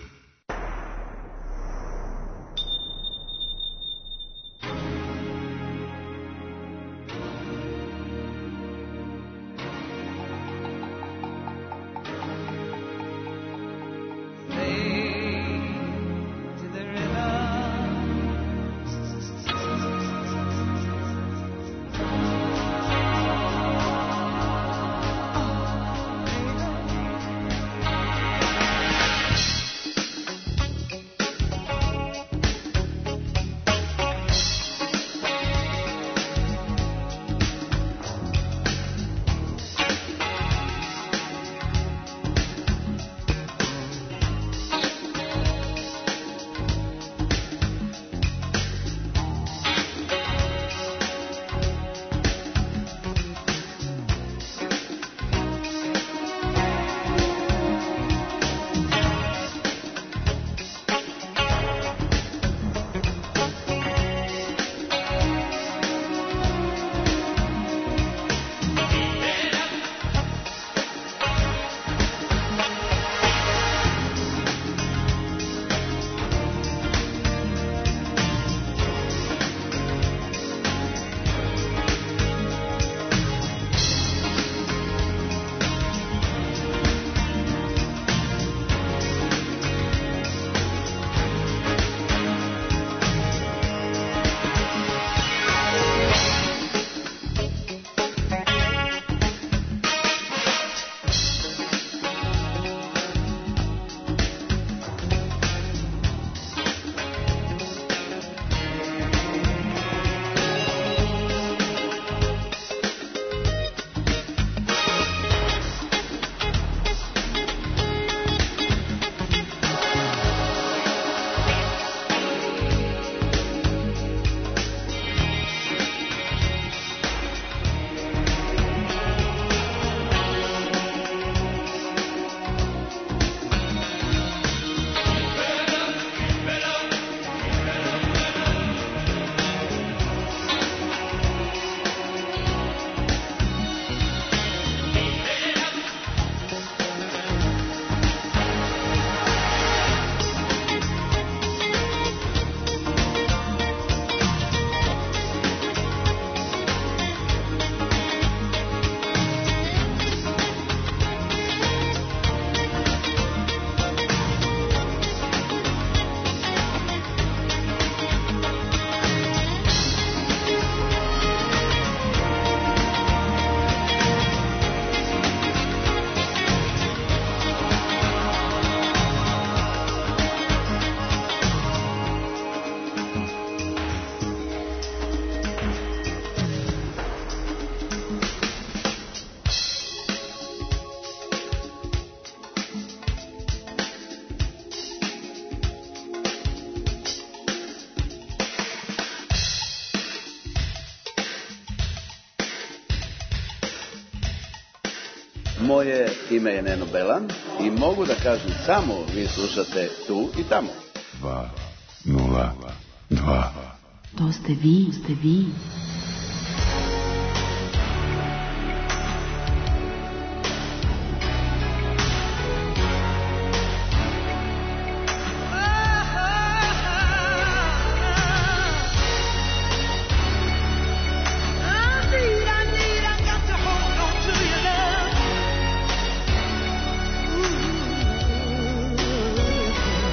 Moje ime je Neno Belan i mogu da kažem samo vi slušate Tu i tamo. dva nula dva. To ste vi, ste vi.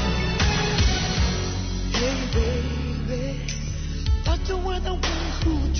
Who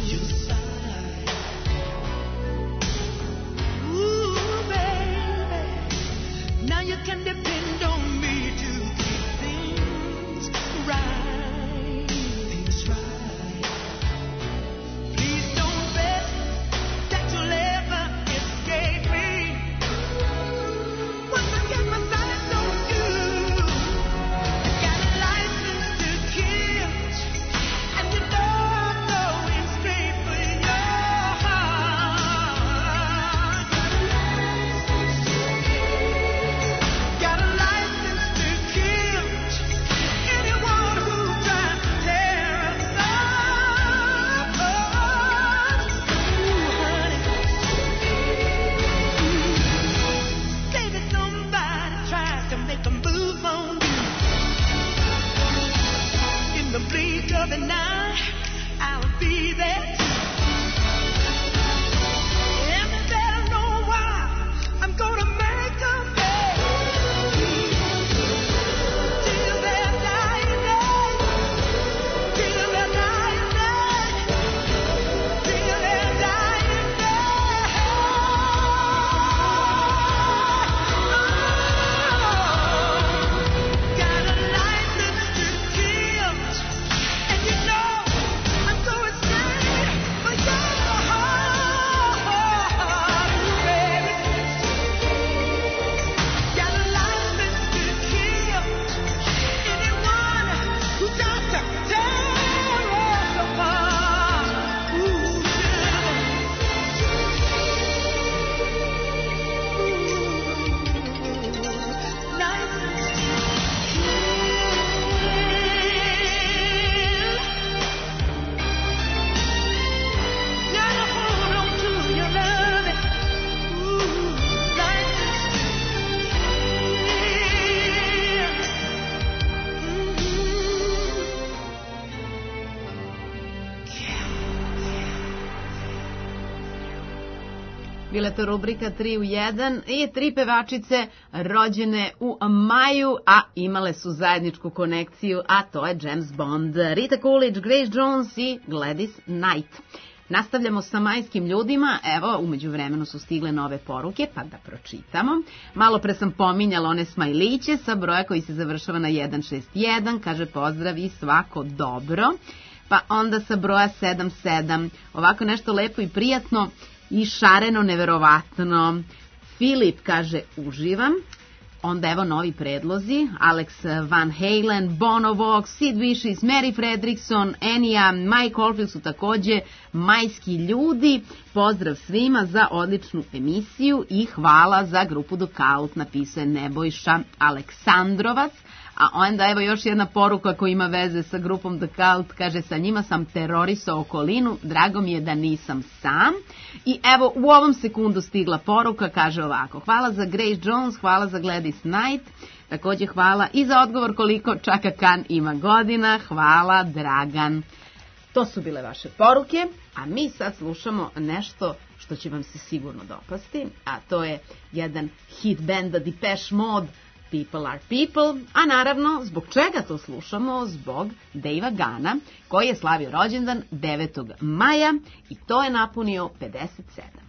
your side. Ooh, baby, now you can depend on me to keep things right. Things right. Please don't bet that you'll ever escape me. Once I get my sights on you, I got a license to kill, and you know I'm going straight for your heart. Got a license to kill anyone who tries to tear us apart. Ooh, honey. Say that somebody tries to make a move on you. In the blink of an eye, I'll be there too. And they better know why I'm gonna make them pay. Till their dying day. Till their dying day. Till their dying day. Got a license to kill, and you know I'm going straight for your heart, baby. Got a license to kill anyone who tries to tear us apart. Ooh, gotta hold on to your loving. Ooh, license to Bila je to rubrika tri u jedan i tri pevačice rođene u maju, a imale su zajedničku konekciju, a to je James Bond, Rita Coolidge, Grace Jones i Gladys Knight. Nastavljamo sa majskim ljudima, evo, umeđu vremenu su stigle nove poruke, pa da pročitamo. Malo pre sam pominjala one smajliće sa broja koji se završava na jedan šest jedan, kaže pozdrav i svako dobro. Pa onda sa broja sedam sedam, ovako nešto lepo i prijatno i šareno neverovatno. Filip kaže uživam. Onda evo novi predlozi, Alex Van Halen, Bono Vox, Sid Vicious, Mary Fredrickson, Enya, Mike Oldfield su takođe majski ljudi. Pozdrav svima za odličnu emisiju i hvala za grupu The Cult, napisao je Nebojša Aleksandrovac. A onda evo još jedna poruka koja ima veze sa grupom The Cult, kaže sa njima sam terorisao okolinu, drago mi je da nisam sam. I evo u ovom sekundu stigla poruka, kaže ovako, hvala za Grace Jones, hvala za Gladys Knight, takođe hvala i za odgovor koliko Chaka Khan ima godina, hvala Dragan. To su bile vaše poruke, a mi sad slušamo nešto što će vam se sigurno dopasti, a to je jedan hit benda Depeche Mode, People are People, a naravno, zbog čega to slušamo? Zbog Davea Gana, koji je slavio rođendan devetog maja i to je napunio pedeset sedam.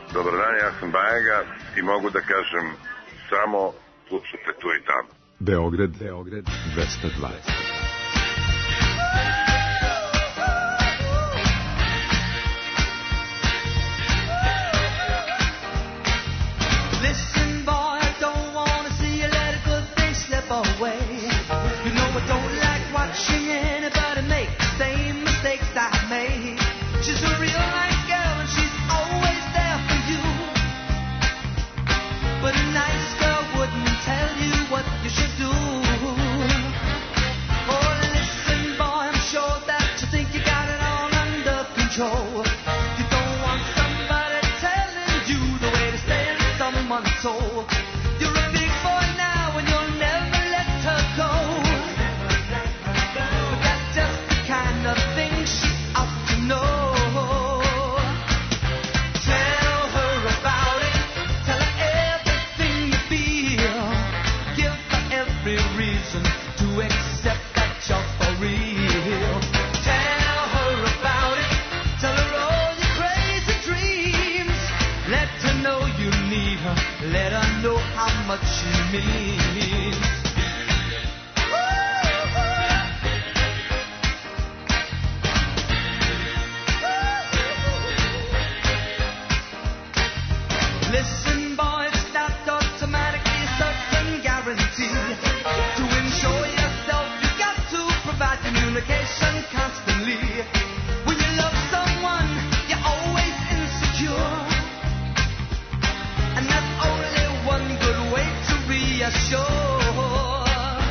Dobar dan, ja sam Bajaga i mogu da kažem samo slušajte tu i tamo. Beograd, Beograd, dvesta dva. Listen, boy, I don't wanna see you let a good thing slip away. You know I don't like watching anybody make the same mistakes I made. She's a real nice girl and she's always there for you. But a nice girl wouldn't tell you what you should do. Oh, listen, boy, I'm sure that you think you got it all under control. You don't want somebody telling you the way to stay in someone's soul. You're a big boy now and you'll never let her go. But that's just the kind of thing she ought to know. Tell her about it. Tell her everything you feel. Give her every reason to accept that you're for real. Tell her about it. Tell her all your crazy dreams. Let her know you need her. Let her know how much she means. Listen, boy, it's not automatically a certain guarantee. To ensure yourself, you got to provide communication constantly. When you love someone, you're always insecure. And there's only one good way to reassure.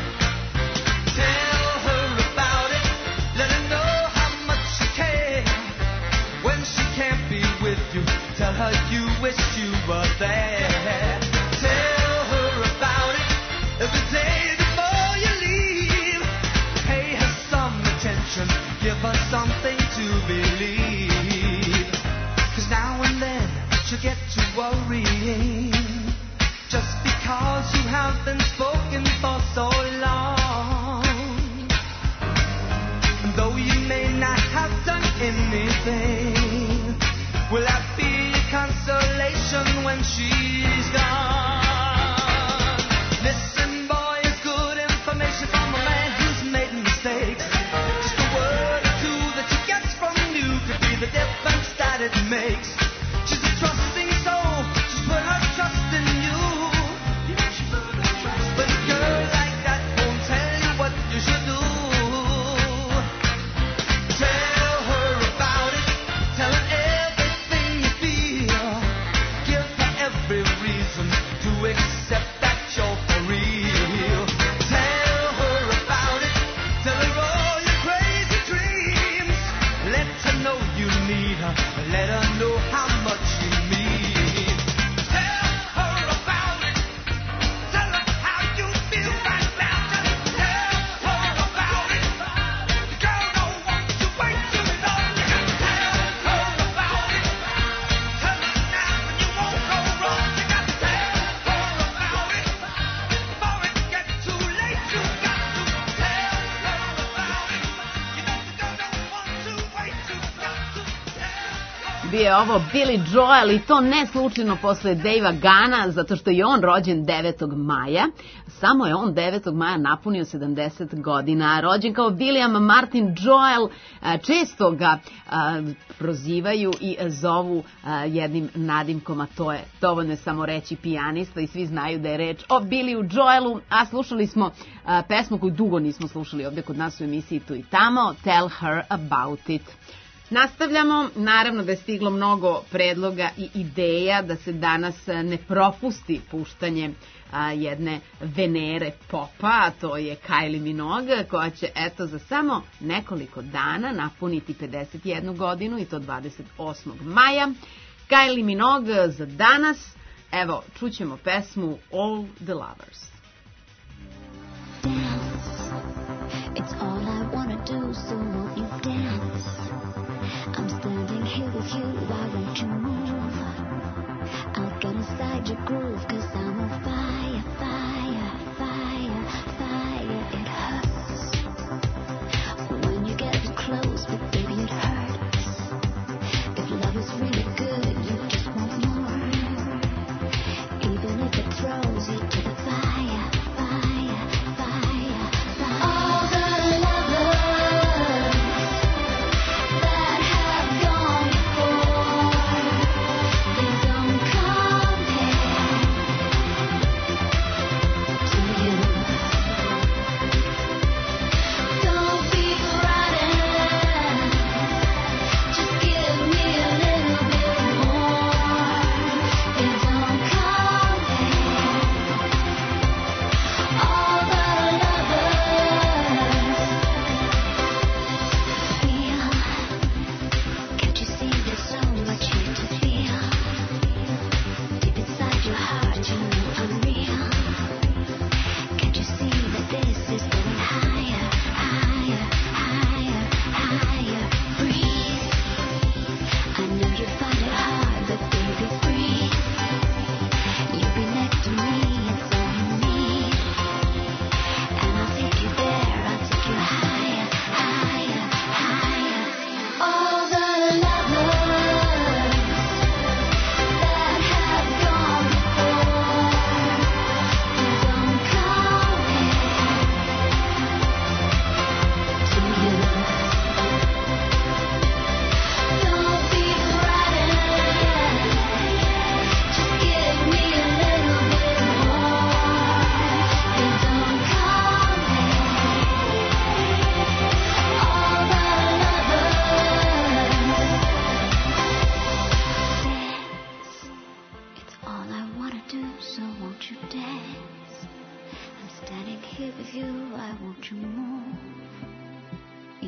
Tell her about it. Let her know how much you care. When she can't be with you, tell her you wish you were there. Tell her about it every day before you leave. Pay her some attention. Give her something to believe. 'Cause now and then she'll get to worrying. Just because you have been spoken for so long. And though you may not have done anything, will that be a consolation when she's gone? Listen, boy, it's good information from a man who's made mistakes. Just a word or two that she gets from you could be the difference that it makes. She's a trusting soul, she's put her trust in you. But a girl like that won't tell you what you should do. Tell her about it, tell her everything you feel. Give her every reason to accept that you're for real. Tell her about it, tell her all your crazy dreams. Let her know you need her, let her know how much you mean. Tell her about it, tell her how you feel right now. Tell her about it, the girl don't want to wait too long. Tell her about it, tell her now and you won't go wrong. You got to tell her about it, before it gets too late. You got to tell her about it. You know the girl don't want to wait. You got to Bio je ovo Billy Joel i to ne slučajno posle Davea Gana, zato što je on rođen devetog maja. Samo je on devetog maja napunio sedamdeset godina. Rođen kao William Martin Joel, često ga prozivaju i zovu jednim nadimkom, a to je dovoljno je samo reći pijanista i svi znaju da je reč o Billyu Joelu, a slušali smo pesmu koju dugo nismo slušali ovdje kod nas u emisiji Tu i tamo, Tell Her About It. Nastavljamo, naravno da je stiglo mnogo predloga i ideja da se danas ne propusti puštanje a, jedne Venere popa, a to je Kylie Minogue, koja će eto za samo nekoliko dana napuniti pedeset jednu godinu i to dvadeset osmog maja. Kylie Minogue za danas, evo čućemo pesmu All the Lovers. Dance, it's all I wanna do, so won't you dance? I'm standing here with you, why won't you move? I'll get inside your groove, cause I'm on fire, fire, fire, fire. It hurts when you get too close, but baby it hurts. If love is really good, you just want more.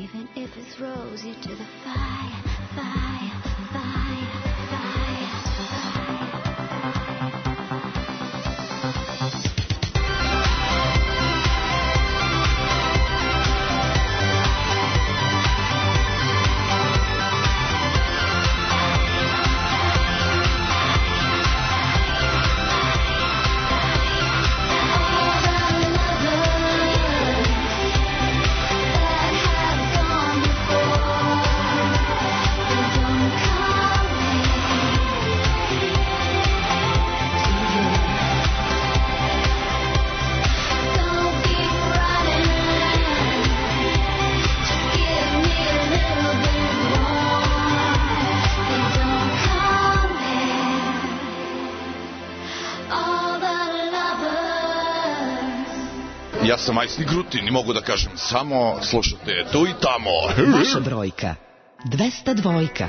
Even if it throws you to the fire, fire, fire, fire, fire. Ja sam Majsni Grutin i mogu da kažem samo slušate tu i tamo. Vaša brojka. dvesta dvojka.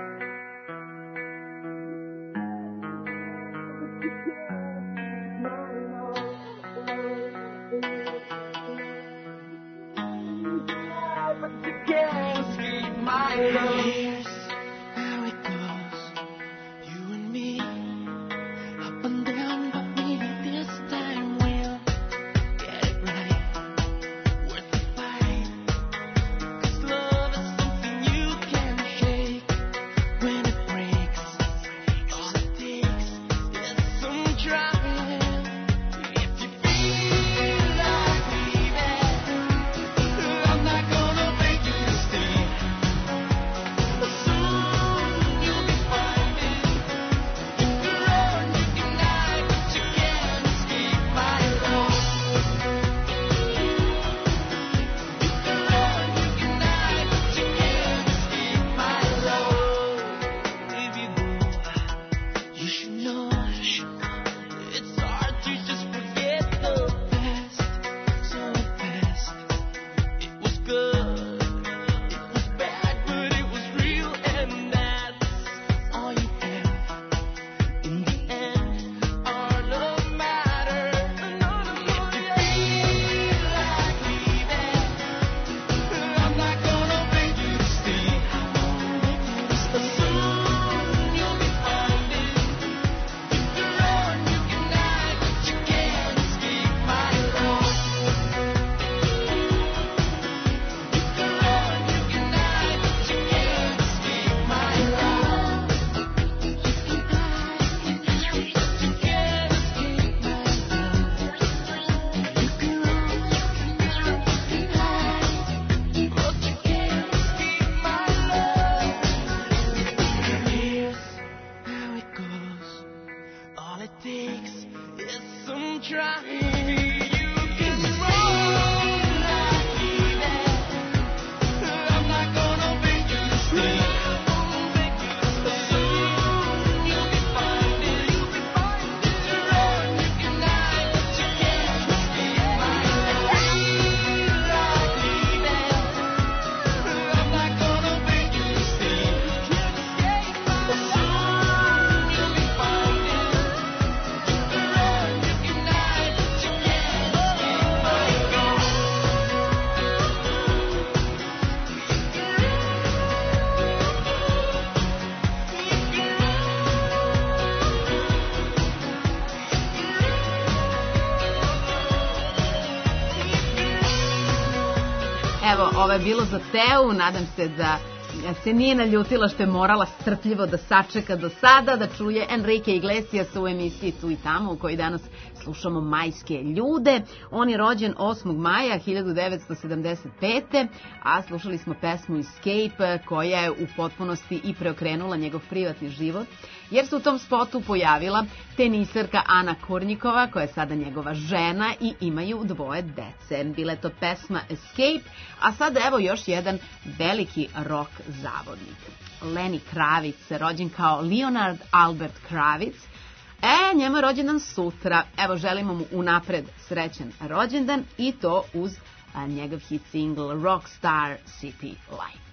Evo, ovo je bilo za Teu, nadam se da se nije naljutila što je morala strpljivo da sačeka do sada, da čuje Enrique Iglesias u emisiji Tu i tamo, u kojoj danas slušamo majske ljude. On je rođen osmog maja hiljadu devetsto sedamdeset pete. a slušali smo pesmu Escape, koja je u potpunosti i preokrenula njegov privatni život, jer se u tom spotu pojavila teniserka Ana Kurnjikova, koja je sada njegova žena i imaju dvoje dece. Bila je to pesma Escape, a sada evo još jedan veliki rock zavodnik. Lenny Kravitz, rođen kao Leonard Albert Kravitz. E, njemu je rođendan sutra. Evo, želimo mu unapred srećan rođendan i to uz a, njegov hit single Rockstar City Life.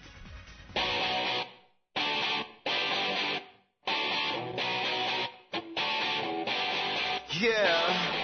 Yeah.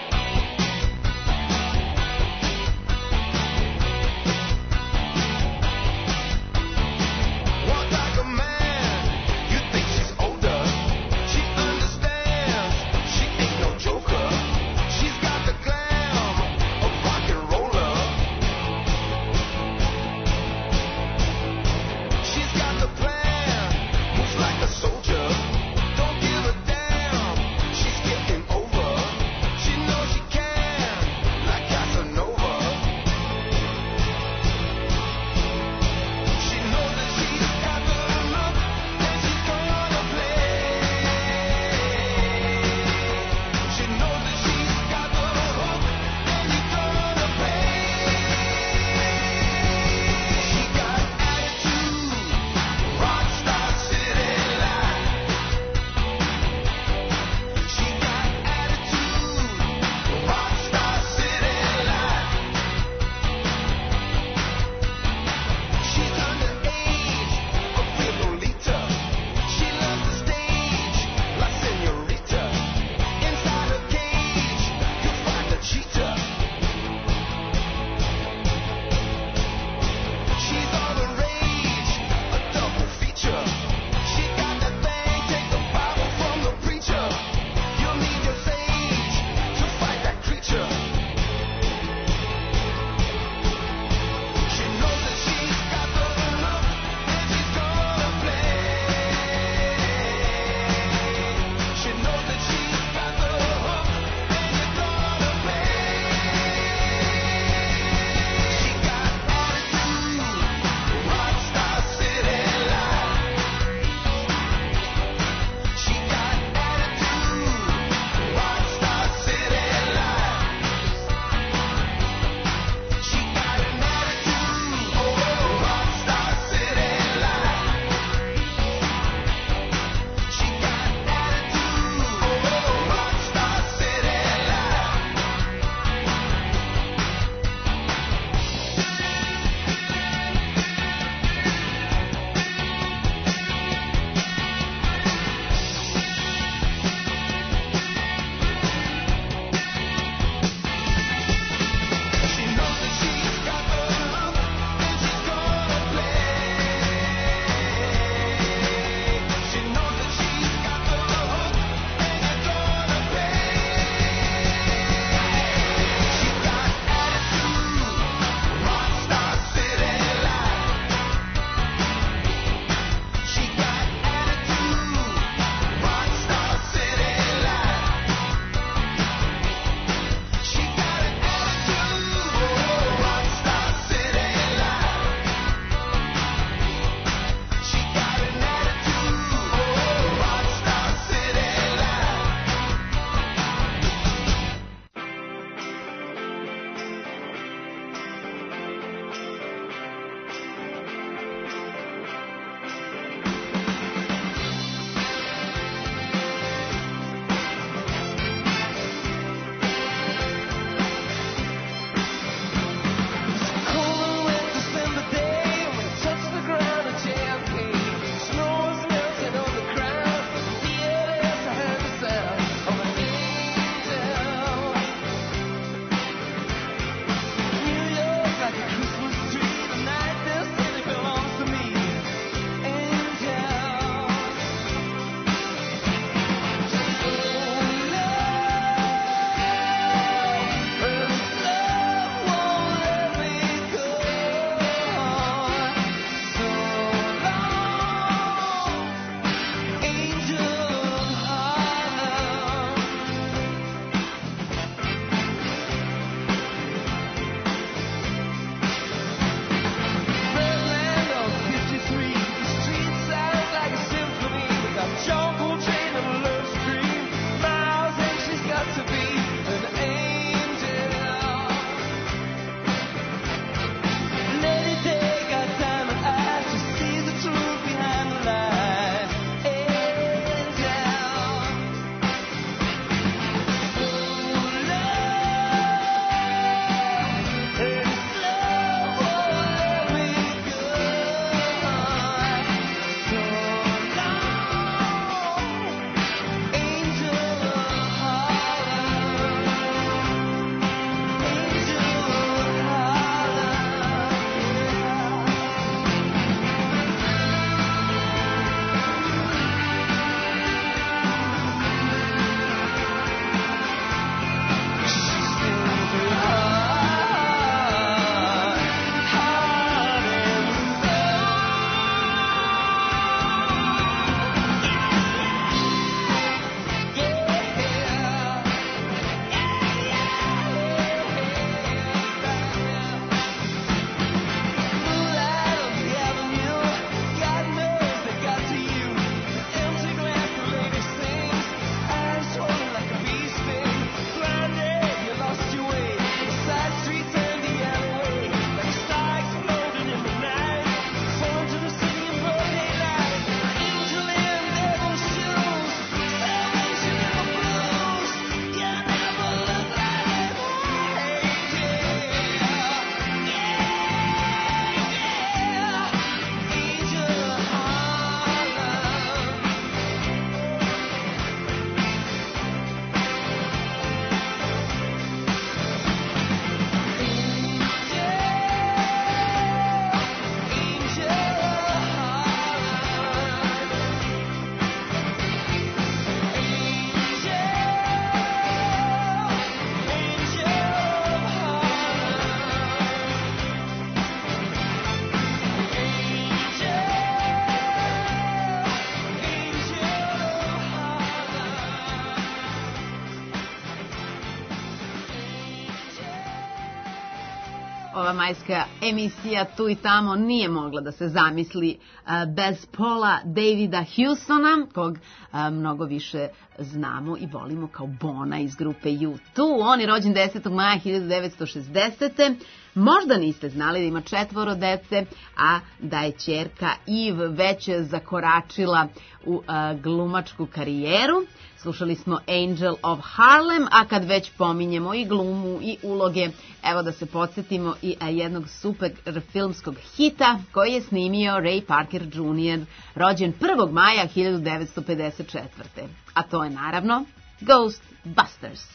ova majska emisija Tu i tamo nije mogla da se zamisli bez Paula Davida Hewsona, kog mnogo više znamo i volimo kao Bona iz grupe U dva. On je rođen desetog maja hiljadu devetsto šezdesete. Možda niste znali da ima četvoro dece, a da je ćerka Eve već zakoračila u glumačku karijeru. Slušali smo Angel of Harlem, a kad već pominjemo i glumu i uloge, evo da se podsjetimo i jednog super filmskog hita koji je snimio Ray Parker junior, rođen prvog maja hiljadu devetsto pedeset četvrte. A to je naravno Ghostbusters.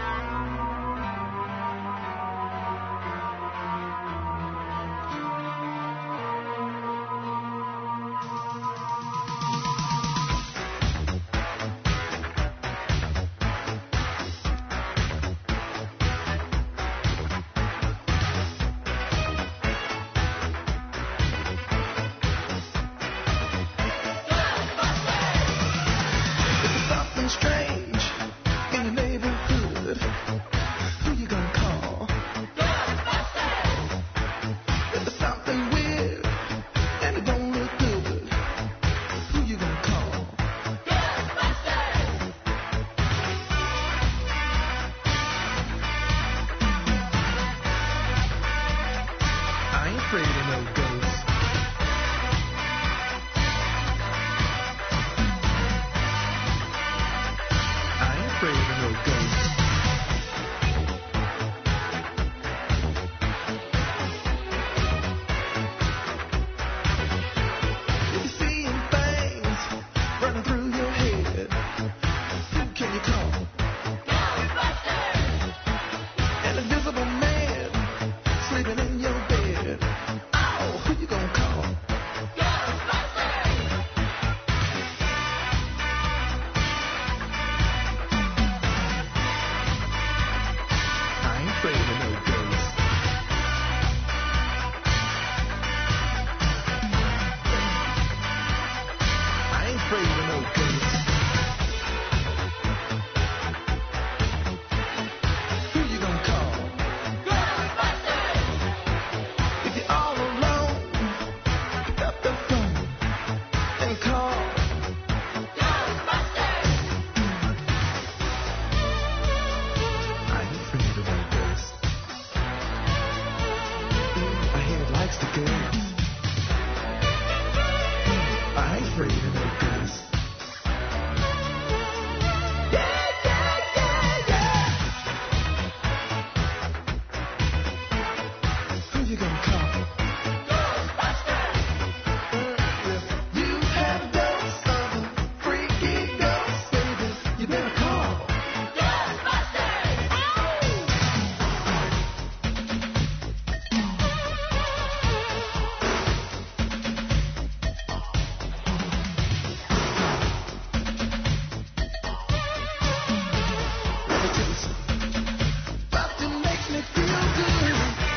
Strange in the neighborhood. Who you gonna call? Ghostbusters! If there's something weird and it don't look good, who you gonna call? Ghostbusters! I ain't afraid of no ghosts. Afraid of no ghosts. If you're seeing things running through your head, who can you call? Ghostbusters! An invisible man sleeping in your bed. Oh, who you gonna call? Ghostbusters! Afraid of no ghosts. I ain't afraid of no ghosts. Who you gonna call? Ghostbusters! If you're all alone, pick up the phone and call Ghostbusters! I ain't afraid of no ghosts. My head likes to go. I ain't afraid of no ghosts. Yeah, yeah, yeah, yeah. Who you gonna call? Ghostbusters! If you have ghosts of a freaky ghost, baby, you better call Ghostbusters! Something makes me feel good.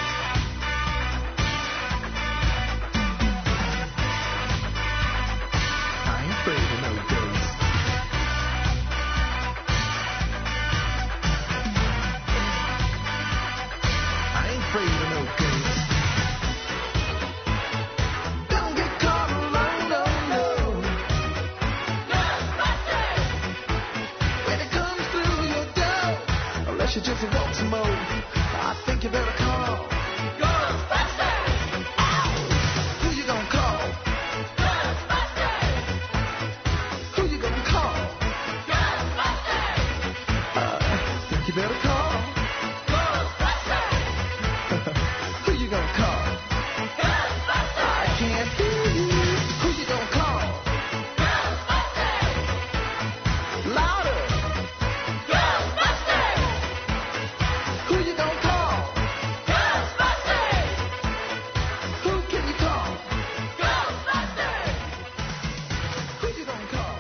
I ain't afraid of no ghosts. I ain't afraid of no ghosts. Don't get caught alone, no, no. Ghostbusters! When it comes through your door, unless you just want some more, I think you better call Ghostbusters! Ow! Who you gonna call? Ghostbusters! Who you gonna call? Ghostbusters! Uh, I think you better call Ghostbusters! Who you gonna call? Ghostbusters! I can't hear you. Who you gonna call? Ghostbusters! Louder! Ghostbusters! Who you gonna call? Ghostbusters! Who can you call? Ghostbusters! Who you gonna call?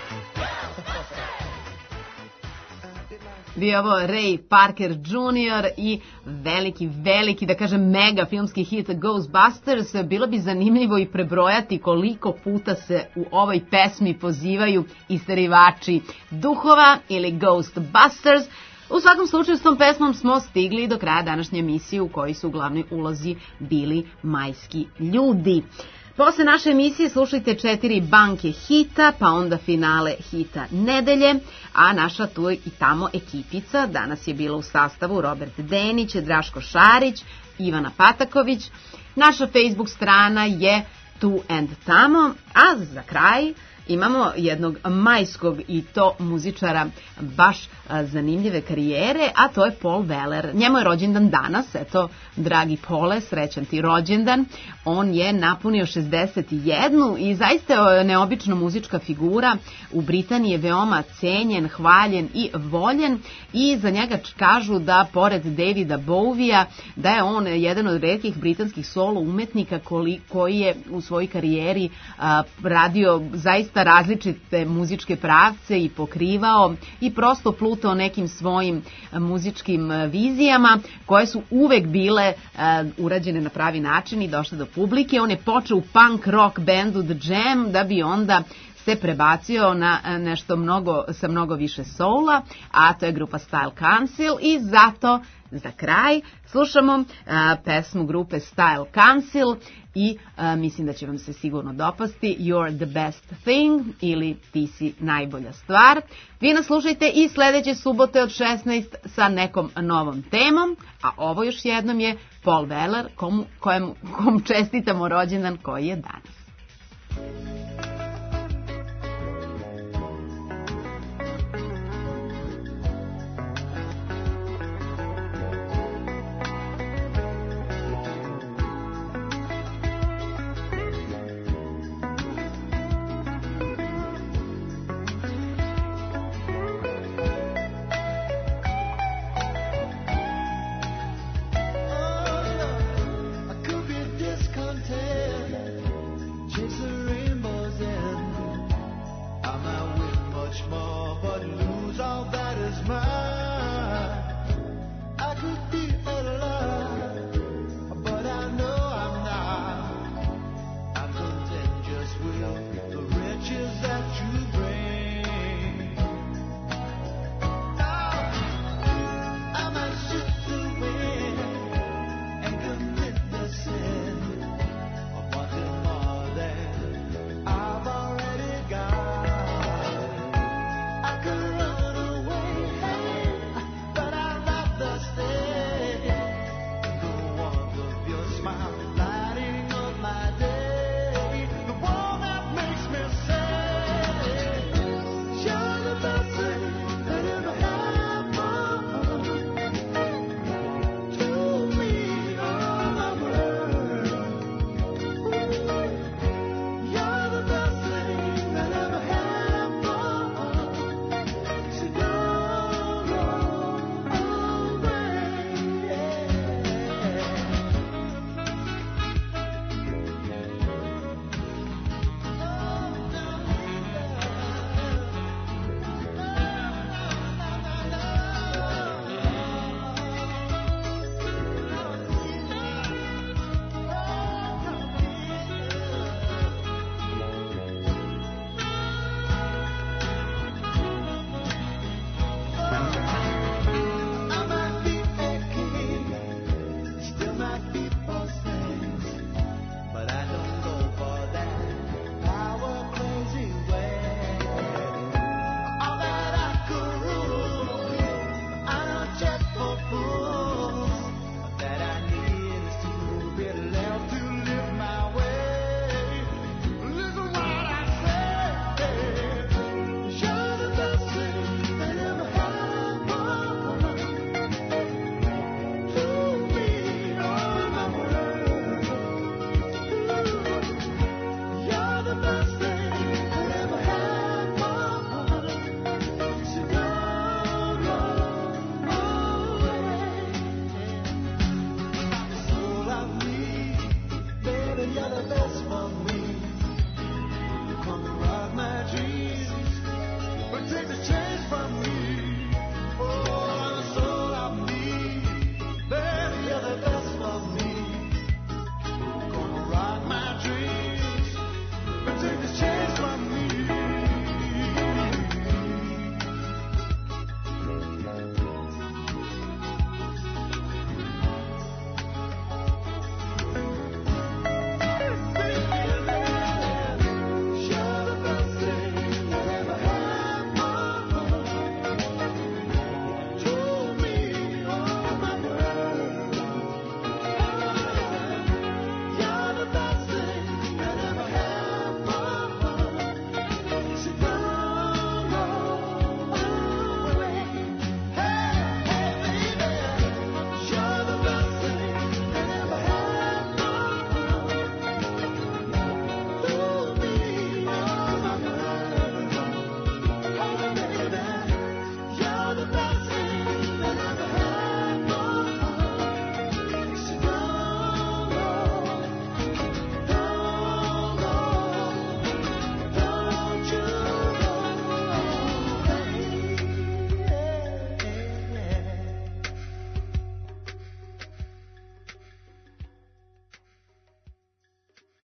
Bio ovo Ray Parker junior i veliki, veliki, da kažem mega filmski hit Ghostbusters. Bilo bi zanimljivo i prebrojati koliko puta se u ovoj pesmi pozivaju isterivači duhova ili Ghostbusters. U svakom slučaju s tom pesmom smo stigli do kraja današnje emisije u kojoj su u glavnoj ulozi bili majski ljudi. Posle naše emisije slušajte četiri banke hita, pa onda finale hita nedelje, a naša tu i tamo ekipica danas je bila u sastavu Robert Denić, Draško Šarić, Ivana Pataković. Naša Facebook strana je Tu and Tamo, a za kraj imamo jednog majskog i to muzičara baš zanimljive karijere, a to je Paul Weller. Njemu je rođendan danas, eto, dragi Pole, srećan ti rođendan. On je napunio šezdeset jedan i zaista je neobična muzička figura. U Britaniji je veoma cenjen, hvaljen i voljen i za njega kažu da pored Davida Bowija da je on jedan od retkih britanskih solo umetnika koji je u svojoj karijeri a, radio zaista različite muzičke pravce i pokrivao i prosto plutao nekim svojim muzičkim vizijama koje su uvek bile uh, urađene na pravi način i došle do publike. On je počeo u punk rock bandu The Jam da bi onda se prebacio na nešto mnogo, sa mnogo više soula, a to je grupa Style Council i zato za kraj slušamo uh, pesmu grupe Style Council i uh, mislim da će vam se sigurno dopasti You're the best thing ili Ti si najbolja stvar. Vi nas slušajte i sledeće subote od šesnaest sa nekom novom temom, a ovo još jednom je Paul Weller komu, kojem, kom čestitamo rođendan koji je danas.